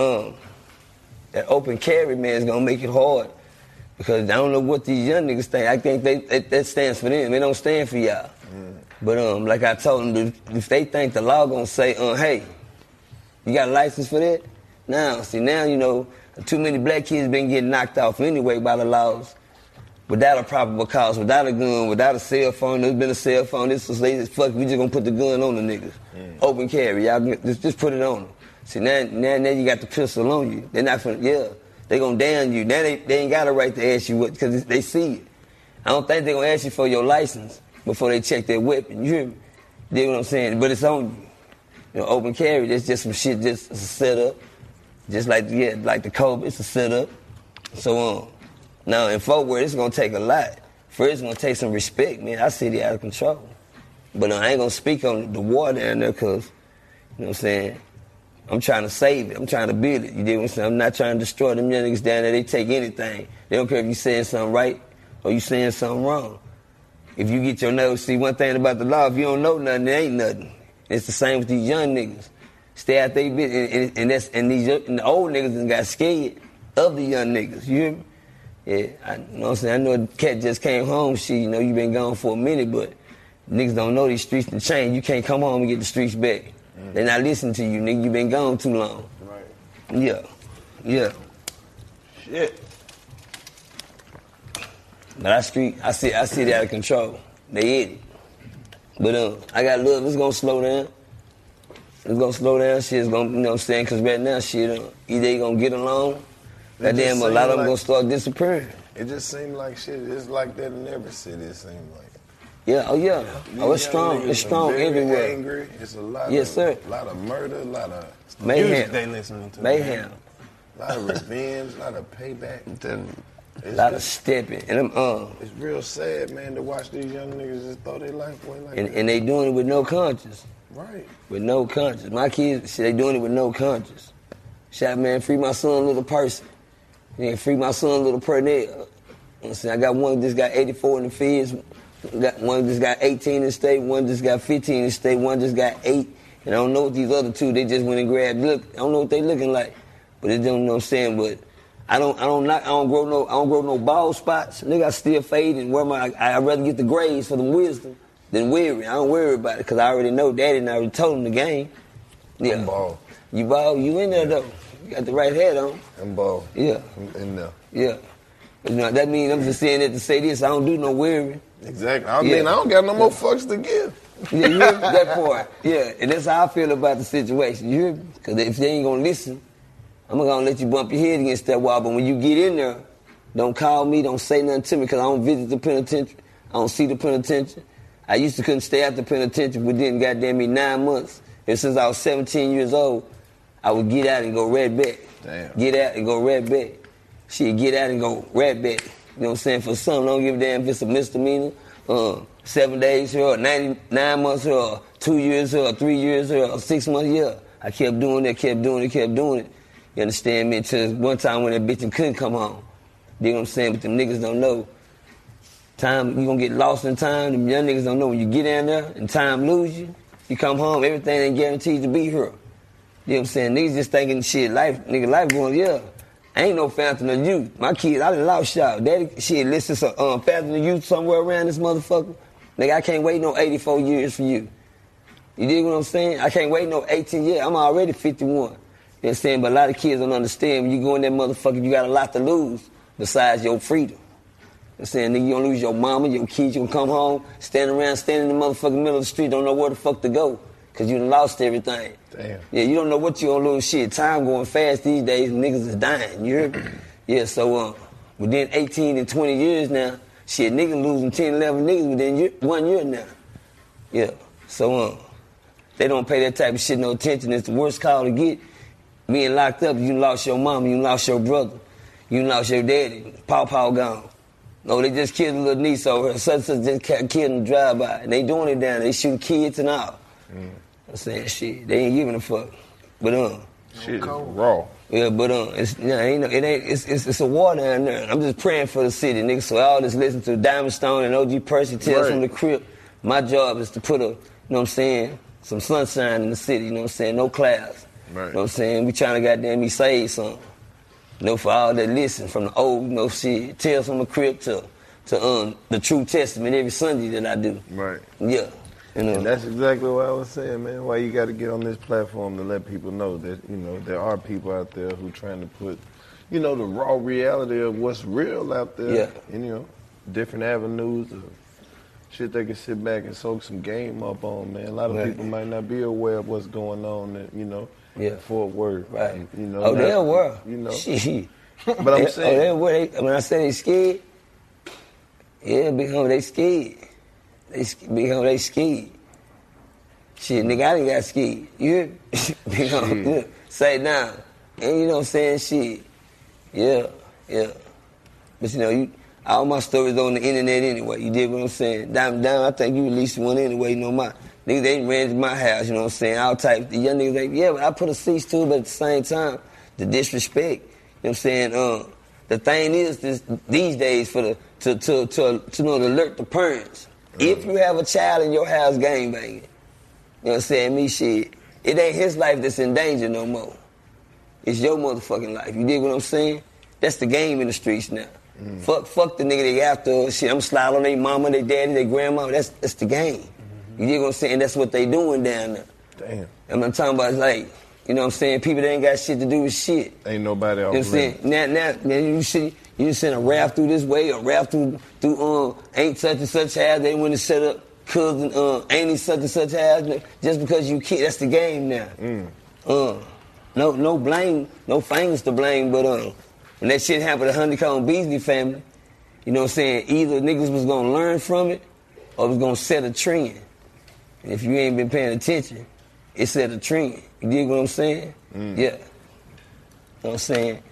open carry, man, is gonna make it hard. Because I don't know what these young niggas think. I think that stands for them. They don't stand for y'all. But like I told them, if they think the law gonna say, hey, you got a license for that? Now, too many black kids been getting knocked off anyway by the laws. Without a probable cause, without a gun, without a cell phone. There's been a cell phone. This was they just fuck. We just gonna put the gun on the niggas. Open carry, y'all just put it on them. See now you got the pistol on you. They're not gonna they gonna down you. Now they ain't got a right to ask you what because they see it. I don't think they gonna ask you for your license before they check their weapon. You hear me? You know what I'm saying? But it's on you. Open carry. That's just some shit. Just a setup. Just like the Kobe, it's a setup. So now in Fort Worth, it's gonna take a lot. First, it's gonna take some respect, man. I see it out of control. But I ain't gonna speak on the war down there, cause you know what I'm saying. I'm trying to save it. I'm trying to build it. You dig what I'm saying? I'm not trying to destroy them young niggas down there. They take anything. They don't care if you saying something right or you saying something wrong. If you get your nose, see one thing about the law, if you don't know nothing, there ain't nothing. It's the same with these young niggas. Stay out they bit, and the old niggas done got scared of the young niggas. You hear me? Yeah, you know what I'm saying? I know the cat just came home. You been gone for a minute, but niggas don't know these streets to change. You can't come home and get the streets back. They not listening to you, nigga. You been gone too long. Right. Yeah. Shit. But I see it out of control. They hit it. But I got love. It's gonna slow down. It's gonna slow down. Shit's gonna, you know what I'm saying? Cause right now, either they gonna get along. Goddamn, a lot of them gonna start disappearing. It just seems like shit. It's like that in every city. It seems like. Yeah. It's strong. It's strong everywhere. Angry. It's a lot. Yes, sir. A lot of murder. A lot of mayhem. They listening to mayhem. A lot of revenge. A lot of payback. A lot of stepping. And it's real sad, man, to watch these young niggas just throw their life away like that. And they doing it with no conscience. Right. With no conscience. My kids, they doing it with no conscience. Shout, man, free my son, little person. Yeah, free my son, little Pernell. You know what I'm saying? I got one just got 84 in the feds. One just got 18 in the state. One just got 15 in the state. One just got 8. And I don't know what these other two, they just went and grabbed. Look, I don't know what they looking like. But it don't know what I'm saying. But I don't grow no bald spots. Nigga, I still fade and I'd rather get the grades for the wisdom than weary. I don't worry about it because I already know Daddy and I already told him the game. Yeah. I'm bald. You bald? You in there though. You got the right hat on. I'm bald. Yeah. I'm in there. Yeah. But, that means I'm just saying that to say this. I don't do no weary. Exactly. I mean, I don't got no more fucks to give. Yeah, you hear me? That part. Yeah, and that's how I feel about the situation. You hear me? Because if they ain't gonna listen, I'm gonna let you bump your head against that wall. But when you get in there, don't call me, don't say nothing to me, because I don't visit the penitentiary. I don't see the penitentiary. I used to couldn't stay at the penitentiary within goddamn me 9 months. And since I was 17 years old, I would get out and go right back. Damn. Get out and go right back. Shit, get out and go right back. You know what I'm saying? For some, don't give a damn if it's a misdemeanor. 7 days here, or 99 months here, or 2 years here, or 3 years here, or 6 months here. I kept doing it. You understand me? Until one time when that bitch couldn't come home. You know what I'm saying? But them niggas don't know. Time, you gonna get lost in time. Them young niggas don't know when you get in there and time lose you. You come home, everything ain't guaranteed to be here. You know what I'm saying? Niggas just thinking life going, yeah. I ain't no Fountain of Youth. My kids, I done lost y'all. Daddy, shit, listen to Fountain of Youth somewhere around this motherfucker. Nigga, I can't wait no 84 years for you. You dig what I'm saying? I can't wait no 18 years. I'm already 51. You know what I'm saying? But a lot of kids don't understand. When you go in that motherfucker, you got a lot to lose besides your freedom. You know what I'm saying? Nigga, you gonna lose your mama, your kids, you gonna come home, standing in the motherfucking middle of the street, don't know where the fuck to go. Because you done lost everything. Damn. Yeah, you don't know what you gonna lose. Shit, time going fast these days, niggas is dying, you hear me? Yeah, so within 18 and 20 years now, shit, niggas losing 10, 11 niggas within 1 year now. Yeah, so They don't pay that type of shit no attention. It's the worst call to get. Being locked up, you lost your mama, you lost your brother, you lost your daddy, Paw gone. No, they just killed a little niece over her. Such just killed in the drive-by. And they doing it down there. They shoot kids and all. I'm saying shit. They ain't giving a fuck. But shit is raw. Yeah, but it's a war down there. I'm just praying for the city, nigga. So all this listen to Diamond Stone and OG Percy Tales from the Crib. My job is to put you know what I'm saying, some sunshine in the city, you know what I'm saying, no clouds. Right. You know what I'm saying? We trying to goddamn me save something. You know, for all that listen, from the old, you know, shit, Tales from the Crib to the True Testament every Sunday that I do. Right. Yeah. You know. And that's exactly what I was saying, man. Why you got to get on this platform to let people know that, you know, there are people out there who trying to put, you know, the raw reality of what's real out there. Yeah. And, you know, different avenues of shit they can sit back and soak some game up on, man. A lot of people might not be aware of what's going on, that, you know, Fort Worth. Right. And, you know, oh, they're aware. You know. Shit. But I'm saying. They're aware. When I say they scared, yeah, Big Homie, they scared. Big Homie, they scared. Shit, nigga, I done got scared. You hear me? Big Homie, say it down. And you know what I'm saying? Shit. Yeah. But you know, all my stories on the internet anyway. You dig what I'm saying? Down, I think you released one anyway. You know, my niggas, they ran to my house, you know what I'm saying? All types. The young niggas, like, yeah, but I put a cease to it, but at the same time, the disrespect. You know what I'm saying? The thing is, these days, to know to alert the parents. If you have a child in your house gangbanging, you know what I'm saying? Me, shit, it ain't his life that's in danger no more. It's your motherfucking life. You dig what I'm saying? That's the game in the streets now. Fuck the nigga they after. Shit, I'm sliding on their mama, their daddy, their grandma. That's the game. You dig what I'm saying? That's what they doing down there. Damn. And I'm talking about, like, you know what I'm saying? People that ain't got shit to do with shit. Ain't nobody else. You know what I'm saying? Now you send a raft through this way, a raft through ain't such and such house. They went to set up cousin ain't such and such house. Just because you can't, that's the game now. No blame, no fingers to blame, but when that shit happened to Honeycomb Beasley family, you know what I'm saying, either niggas was gonna learn from it or was gonna set a trend. And if you ain't been paying attention, it set a trend. You dig what I'm saying? Yeah. You know what I'm saying?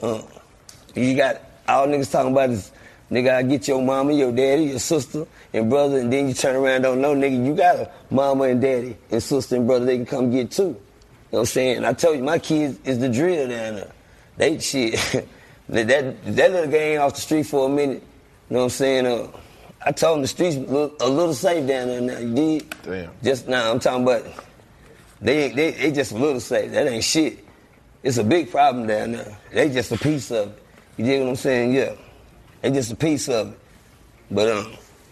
You got all niggas talking about is, nigga, I get your mama, your daddy, your sister, and brother, and then you turn around and don't know, nigga, you got a mama and daddy and sister and brother they can come get too. You know what I'm saying? And I told you, my kids is the drill down there. They shit. that little gang off the street for a minute. You know what I'm saying? I told them the streets a little safe down there now. You did? Damn. Just now, I'm talking about they just a little safe. That ain't shit. It's a big problem down there. They just a piece of it. You dig what I'm saying? Yeah. They just a piece of it. But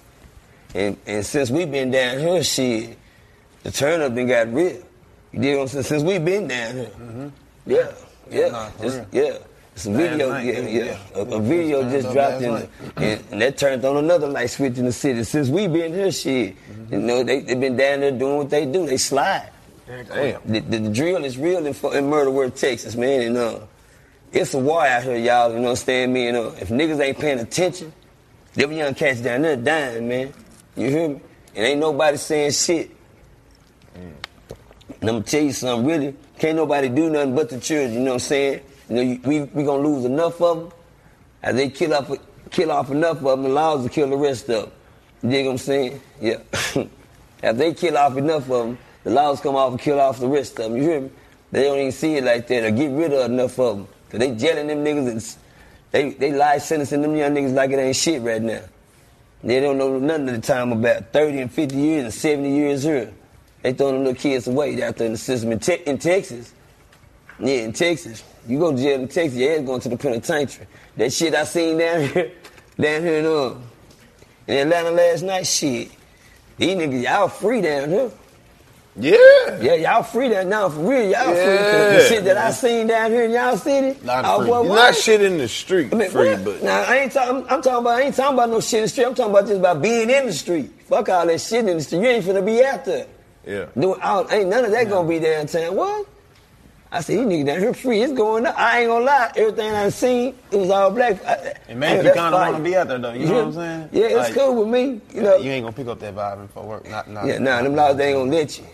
and since we been down here, shit, the turn up done got real. You dig what I'm saying? Since we been down here. Yeah. It's a video, a video just dropped in, and that turned on another light switch in the city. Since we been here, shit, you know, they been down there doing what they do. They slide. Damn. The drill is real in Murder Worth, Texas, man, and it's a war out here, y'all. You know what I'm saying? Me, if niggas ain't paying attention, them young cats down there dying, man. You hear me? And ain't nobody saying shit. And I'm gonna tell you something, really, can't nobody do nothing but the children. You know what I'm saying? You know, we gonna lose enough of them. As they kill off enough of them, the laws will kill the rest of them. You dig what I'm saying? Yeah. If they kill off enough of them, the laws come off and kill off the rest of them. You hear me? They don't even see it like that or get rid of enough of them. Cause they jailing them niggas and they life sentencing them young niggas like it ain't shit right now. They don't know nothing at the time about 30 and 50 years and 70 years here. They throwing them little kids away out there in the system. In Texas, yeah, in Texas. You go to jail in Texas, your ass going to the penitentiary. That shit I seen down here in Atlanta last night, shit. These niggas, y'all free down here. Yeah, y'all free down now, for real, y'all free. The shit that I seen down here in y'all city, not shit in the street, free, but. Now, I ain't talking about no shit in the street. I'm talking about just about being in the street. Fuck all that shit in the street. You ain't finna be out there. Yeah. Ain't none of that gonna be downtown. What? I said, these niggas down here free. It's going up. I ain't gonna lie. Everything I seen, it was all black. It makes you kind of want to be out there, though. You know what I'm saying? Yeah, it's like, cool with me. You know, you ain't gonna pick up that vibe in Fort Worth. Them laws, they ain't gonna let you.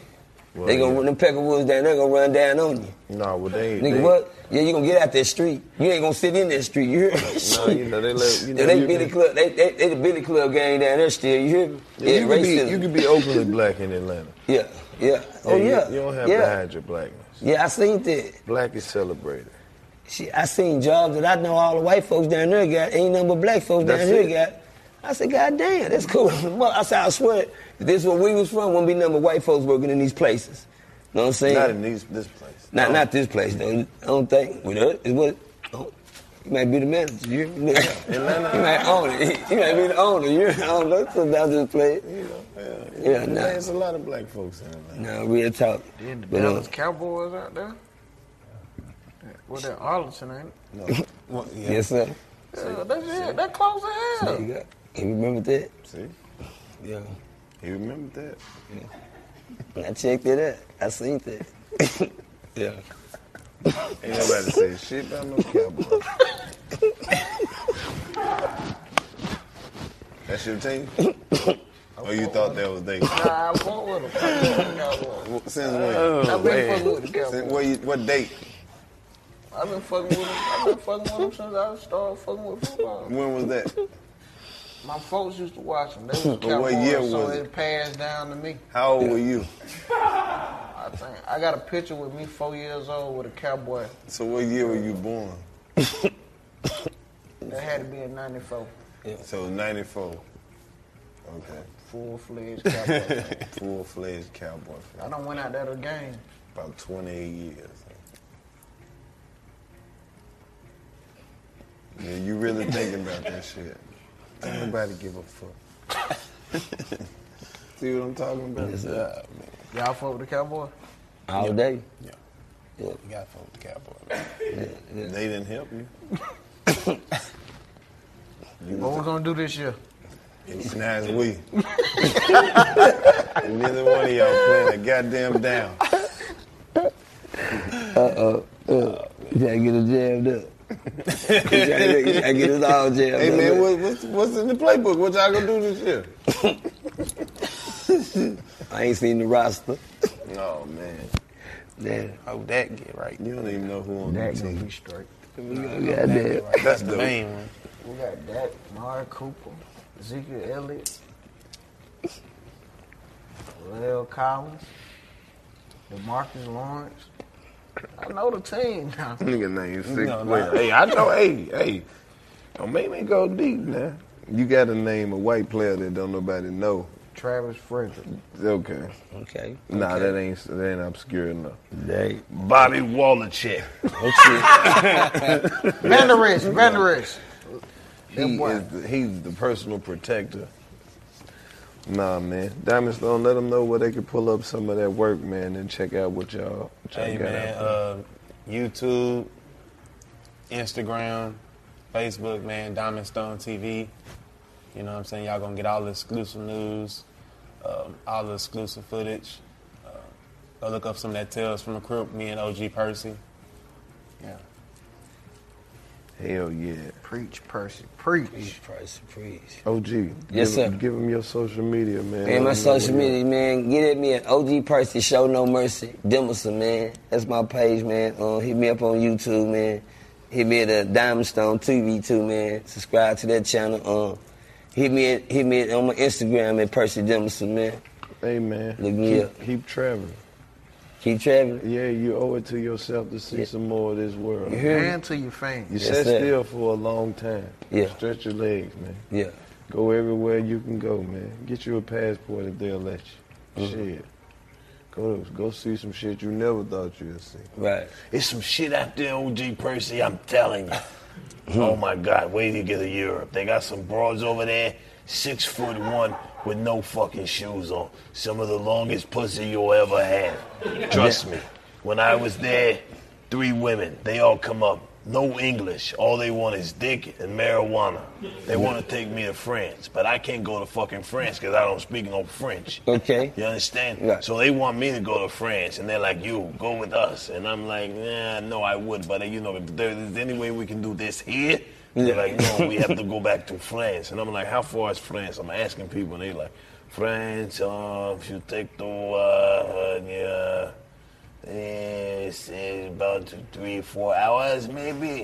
Well, they gonna run them Peckerwoods down. They gonna run down on you. No, well they. Nigga, what? Yeah, you gonna get out that street. You ain't gonna sit in that street. You hear me? No, you know they let. You know, they Billy Club. They the Billy Club gang down there still. You hear me? Yeah, you could be openly black in Atlanta. Yeah. Oh yeah. You don't have to hide your blackness. Yeah, I seen that. Black is celebrated. Shit, I seen jobs that I know all the white folks down there got. Ain't nothing but black folks down here got. I said, God damn, that's cool. I said, I swear, if this is where we was from, wouldn't be nothing but white folks working in these places. You know what I'm saying? Not in this place. Not this place, though. I don't think. You might be the manager. You might own it. You might be the owner. I don't know. Sometimes just play it. Yeah, nah. There's a lot of black folks in Atlanta. No, real talk. The Dallas Cowboys out there? Well, they're Arlington, ain't it? No. Yes, sir. Yeah, that's it. That close as hell. There you go. You remember that? See? Yeah. You remember that? Yeah. I checked it out. I seen that. Yeah. Ain't nobody say shit about no Cowboys. That's your team? Oh, you thought that was they? Nah, I fought with them. Since when? I've been fucking with the Cowboys. What date? I've been fucking with them since I started fucking with football. When was that? My folks used to watch them. They was Cowboys, what year so was it passed down to me. How old were you? I think I got a picture with me 4 years old with a cowboy. So what year were you born? That had to be in 94. Yeah. So 94. Okay. Full-fledged cowboy. Full-fledged cowboy. I done went out there to the game. About 28 years. Yeah, you really thinking about that shit. Don't nobody give a fuck. See what I'm talking about? Yes, sir. Y'all fuck with the Cowboy? All day. Yeah. Yeah. You gotta fuck with the Cowboy, man. Yeah. They didn't help you. What we gonna do this year? Now it's we. Neither one of y'all playing a goddamn down. You gotta get it jammed up. you gotta get it all jammed up. Hey man, what's in the playbook? What y'all gonna do this year? I ain't seen the roster. Oh man. Damn. Hope that get right. You don't even know who on the team. Be straight. Goddamn. That's the main one. We got Dak, Mari Cooper, Ezekiel Elliott, Lel Collins, DeMarcus Lawrence. I know the team now. Nigga name six. No, Wait, hey, I know. Hey, don't make me go deep now. You got to name a white player that don't nobody know. Travis Frederick. Okay. Okay. Nah, okay. that ain't obscure enough. They. Bobby Wallachek. Van Der Esch. He's the personal protector. Nah, man. Diamond Stone, let them know where they can pull up some of that work, man, and check out what y'all Hey got man, out YouTube, Instagram, Facebook, man, Diamond Stone TV. You know what I'm saying? Y'all gonna get all the exclusive news, all the exclusive footage. Go look up some of that Tales from the Crypt, me and OG Percy. Yeah. Hell yeah. Preach, Percy. Preach. Preach. OG. Yes, sir. Give them your social media, man. Man, my social media, man, get at me at OG Percy Show No Mercy. Demerson, man. That's my page, man. Hit me up on YouTube, man. Hit me at Diamond Stone TV too, man. Subscribe to that channel. Hit me on my Instagram at Percy Demerson, man. Hey, man. Look me up. Keep traveling. Keep traveling? Yeah, you owe it to yourself to see some more of this world. You hear me? And to your fans. You Yes, sat sir. still for a long time. Yeah. Stretch your legs, man. Yeah. Go everywhere you can go, man. Get you a passport if they'll let you. Shit. Go see some shit you never thought you'd see. Right. There's some shit out there, OG Percy, I'm telling you. Oh my God, wait till you get to Europe. They got some broads over there, 6'1" with no fucking shoes on. Some of the longest pussy you'll ever have. Trust me. When I was there, 3 women, they all come up. No English. All they want is dick and marijuana. They want to take me to France, but I can't go to fucking France because I don't speak no French. Okay. You understand? Yeah. So they want me to go to France, and they're like, you, go with us. And I'm like, no, I would, but you know, if there's any way we can do this here, they're like, no, we have to go back to France. And I'm like, how far is France? I'm asking people, and they're like, France, if you take to, it's about 3-4 hours, maybe.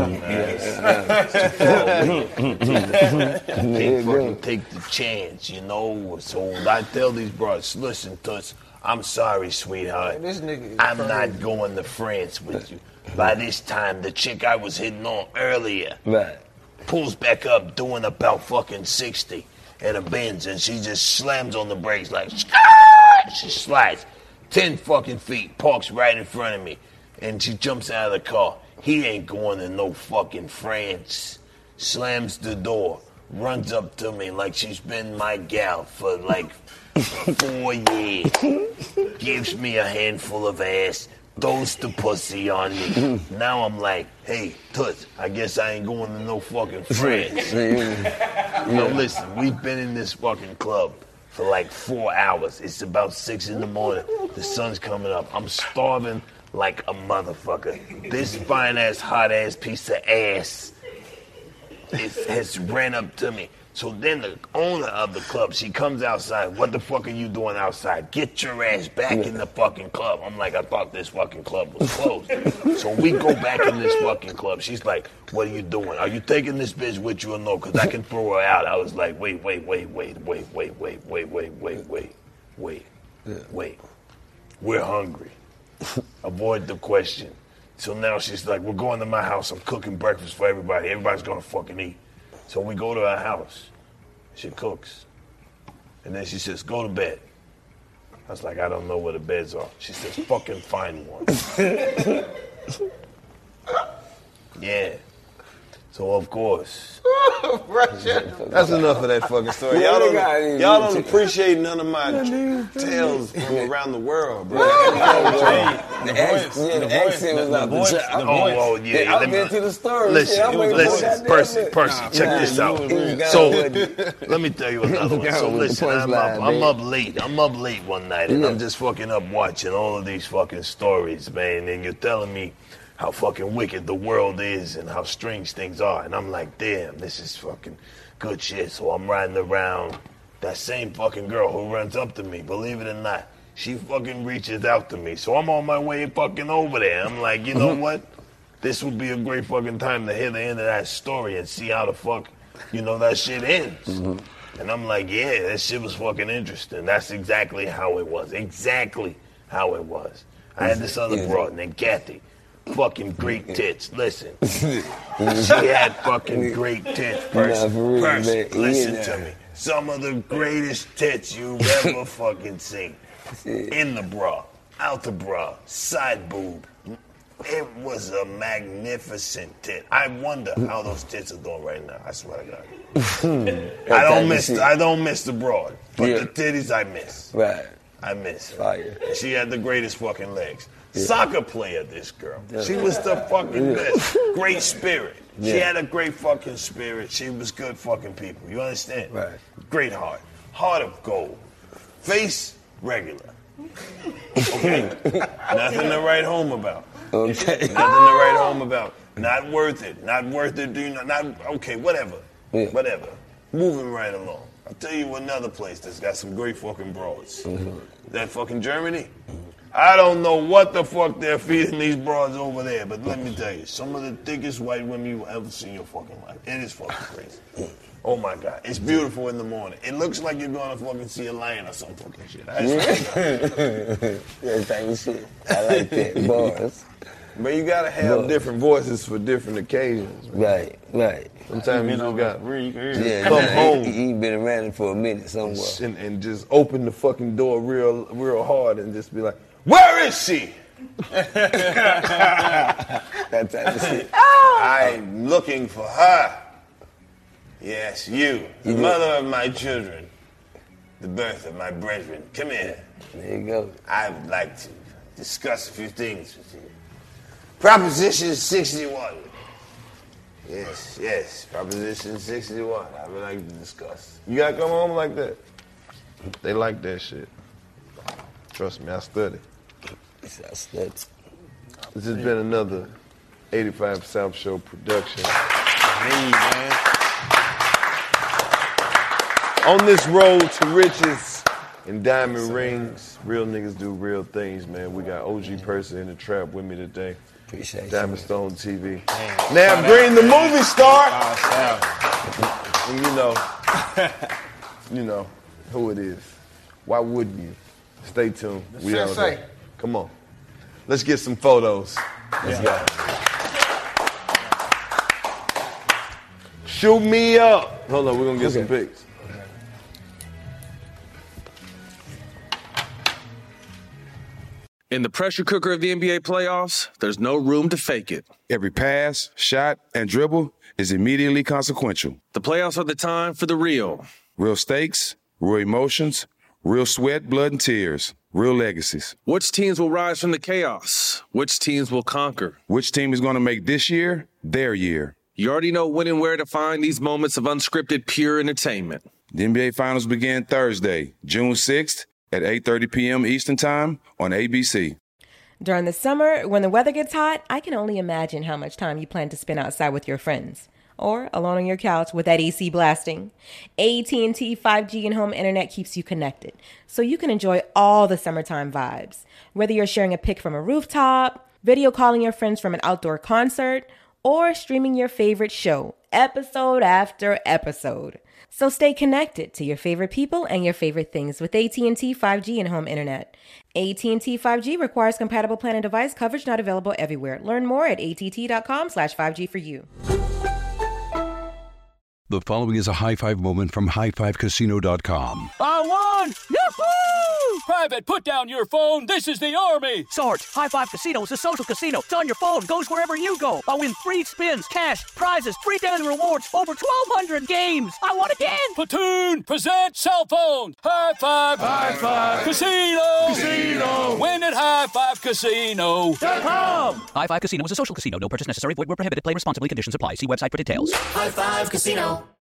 Take the chance, you know. So I tell these brothers, listen, Toots, I'm sorry, sweetheart. This nigga I'm not going to France with you. By this time, the chick I was hitting on earlier pulls back up doing about fucking 60 in a Benz, and she just slams on the brakes like, she slides 10 fucking feet, parks right in front of me, and she jumps out of the car. He ain't going to no fucking France. Slams the door, runs up to me like she's been my gal for like 4 years, gives me a handful of ass, throws the pussy on me. Now I'm like, hey, Toots, I guess I ain't going to no fucking France. No, listen, we've been in this fucking club for like 4 hours. It's about 6 in the morning. The sun's coming up. I'm starving like a motherfucker. This fine-ass, hot-ass piece of ass has ran up to me. So then the owner of the club, she comes outside. What the fuck are you doing outside? Get your ass back in the fucking club. I'm like, I thought this fucking club was closed. So we go back in this fucking club. She's like, what are you doing? Are you taking this bitch with you or no? Because I can throw her out. I was like, wait. We're hungry. Avoid the question. So now she's like, we're going to my house. I'm cooking breakfast for everybody. Everybody's going to fucking eat. So we go to her house. She cooks. And then she says, go to bed. I was like, I don't know where the beds are. She says, fucking find one. Yeah. So, of course. That's enough of that fucking story. Y'all don't appreciate none of my tales from around the world, bro. The accent was like the top. Oh, yeah. I've been to the story. Listen, Percy, check this out. So, let me tell you another one. So, listen, I'm up late. I'm up late one night, and I'm just fucking up watching all of these fucking stories, man. And you're telling me how fucking wicked the world is and how strange things are. And I'm like, damn, this is fucking good shit. So I'm riding around. That same fucking girl who runs up to me, believe it or not, she fucking reaches out to me. So I'm on my way fucking over there. I'm like, you know what? This would be a great fucking time to hear the end of that story and see how the fuck, that shit ends. And I'm like, yeah, that shit was fucking interesting. That's exactly how it was. Exactly how it was. I had this other broad named Kathy. Fucking great tits. Listen. She had fucking great tits. Percy, listen to me. Some of the greatest tits you've ever fucking seen. In the bra, out the bra, side boob. It was a magnificent tit. I wonder how those tits are doing right now. I swear to God. I don't miss the broad, but the titties I miss. Right. I miss her. Fire. She had the greatest fucking legs. Soccer player, this girl. She was the fucking best. Great spirit. She had a great fucking spirit. She was good fucking people. You understand? Right. Great heart. Heart of gold. Face, regular. Okay? Nothing to write home about. Okay. Nothing to write home about. Not worth it. Not worth it. Okay, whatever. Yeah. Whatever. Moving right along. I'll tell you another place that's got some great fucking broads. That fucking Germany. I don't know what the fuck they're feeding these broads over there, but let me tell you, some of the thickest white women you will ever see in your fucking life. It is fucking crazy. Oh my God. It's beautiful in the morning. It looks like you're gonna fucking see a lion or some fucking shit. That type of shit. I like that. Bars. But you gotta have different voices for different occasions. Man. Right. Sometimes you just got come home. He been around it for a minute somewhere. And just open the fucking door real hard and just be like, where is she? That type of shit. I'm looking for her. Yes, you, the mother of my children, the birth of my brethren. Come here. There you go. I would like to discuss a few things with you. Proposition 61. Yes, Proposition 61. I would like to discuss. You gotta come home like that. They like that shit. Trust me, I study. This has been another 85 South Show production. Me, man. On this road to riches and diamond rings, real niggas do real things, man. We got OG Percy in the trap with me today. Appreciate Diamond Stone TV. Now Green, the movie star. And you know who it is. Why wouldn't you? Stay tuned. We out there. Come on. Let's get some photos. Let's go. Shoot me up. Hold on, we're gonna get some pics. In the pressure cooker of the NBA playoffs, there's no room to fake it. Every pass, shot, and dribble is immediately consequential. The playoffs are the time for the real. Real stakes, real emotions, real sweat, blood, and tears, real legacies. Which teams will rise from the chaos? Which teams will conquer? Which team is going to make this year their year? You already know when and where to find these moments of unscripted, pure entertainment. The NBA Finals begin Thursday, June 6th at 8:30 p.m. Eastern Time on ABC. During the summer, when the weather gets hot, I can only imagine how much time you plan to spend outside with your friends. Or alone on your couch with that AC blasting. AT&T 5G and home internet keeps you connected, so you can enjoy all the summertime vibes. Whether you're sharing a pic from a rooftop, video calling your friends from an outdoor concert, or streaming your favorite show, episode after episode. So stay connected to your favorite people and your favorite things with AT&T 5G and home internet. AT&T 5G requires compatible plan and device coverage, not available everywhere. Learn more at att.com/5G for you. The following is a high-five moment from highfivecasino.com. I won! Yahoo! Private, put down your phone. This is the Army. Sarge, High Five Casino is a social casino. It's on your phone. Goes wherever you go. I win free spins, cash, prizes, free daily rewards, over 1,200 games. I won again. Platoon, present cell phone. High Five. High Five. Casino. Casino. Win at highfivecasino.com. High Five Casino is a social casino. No purchase necessary. Void where prohibited. Play responsibly. Conditions apply. See website for details. High Five Casino.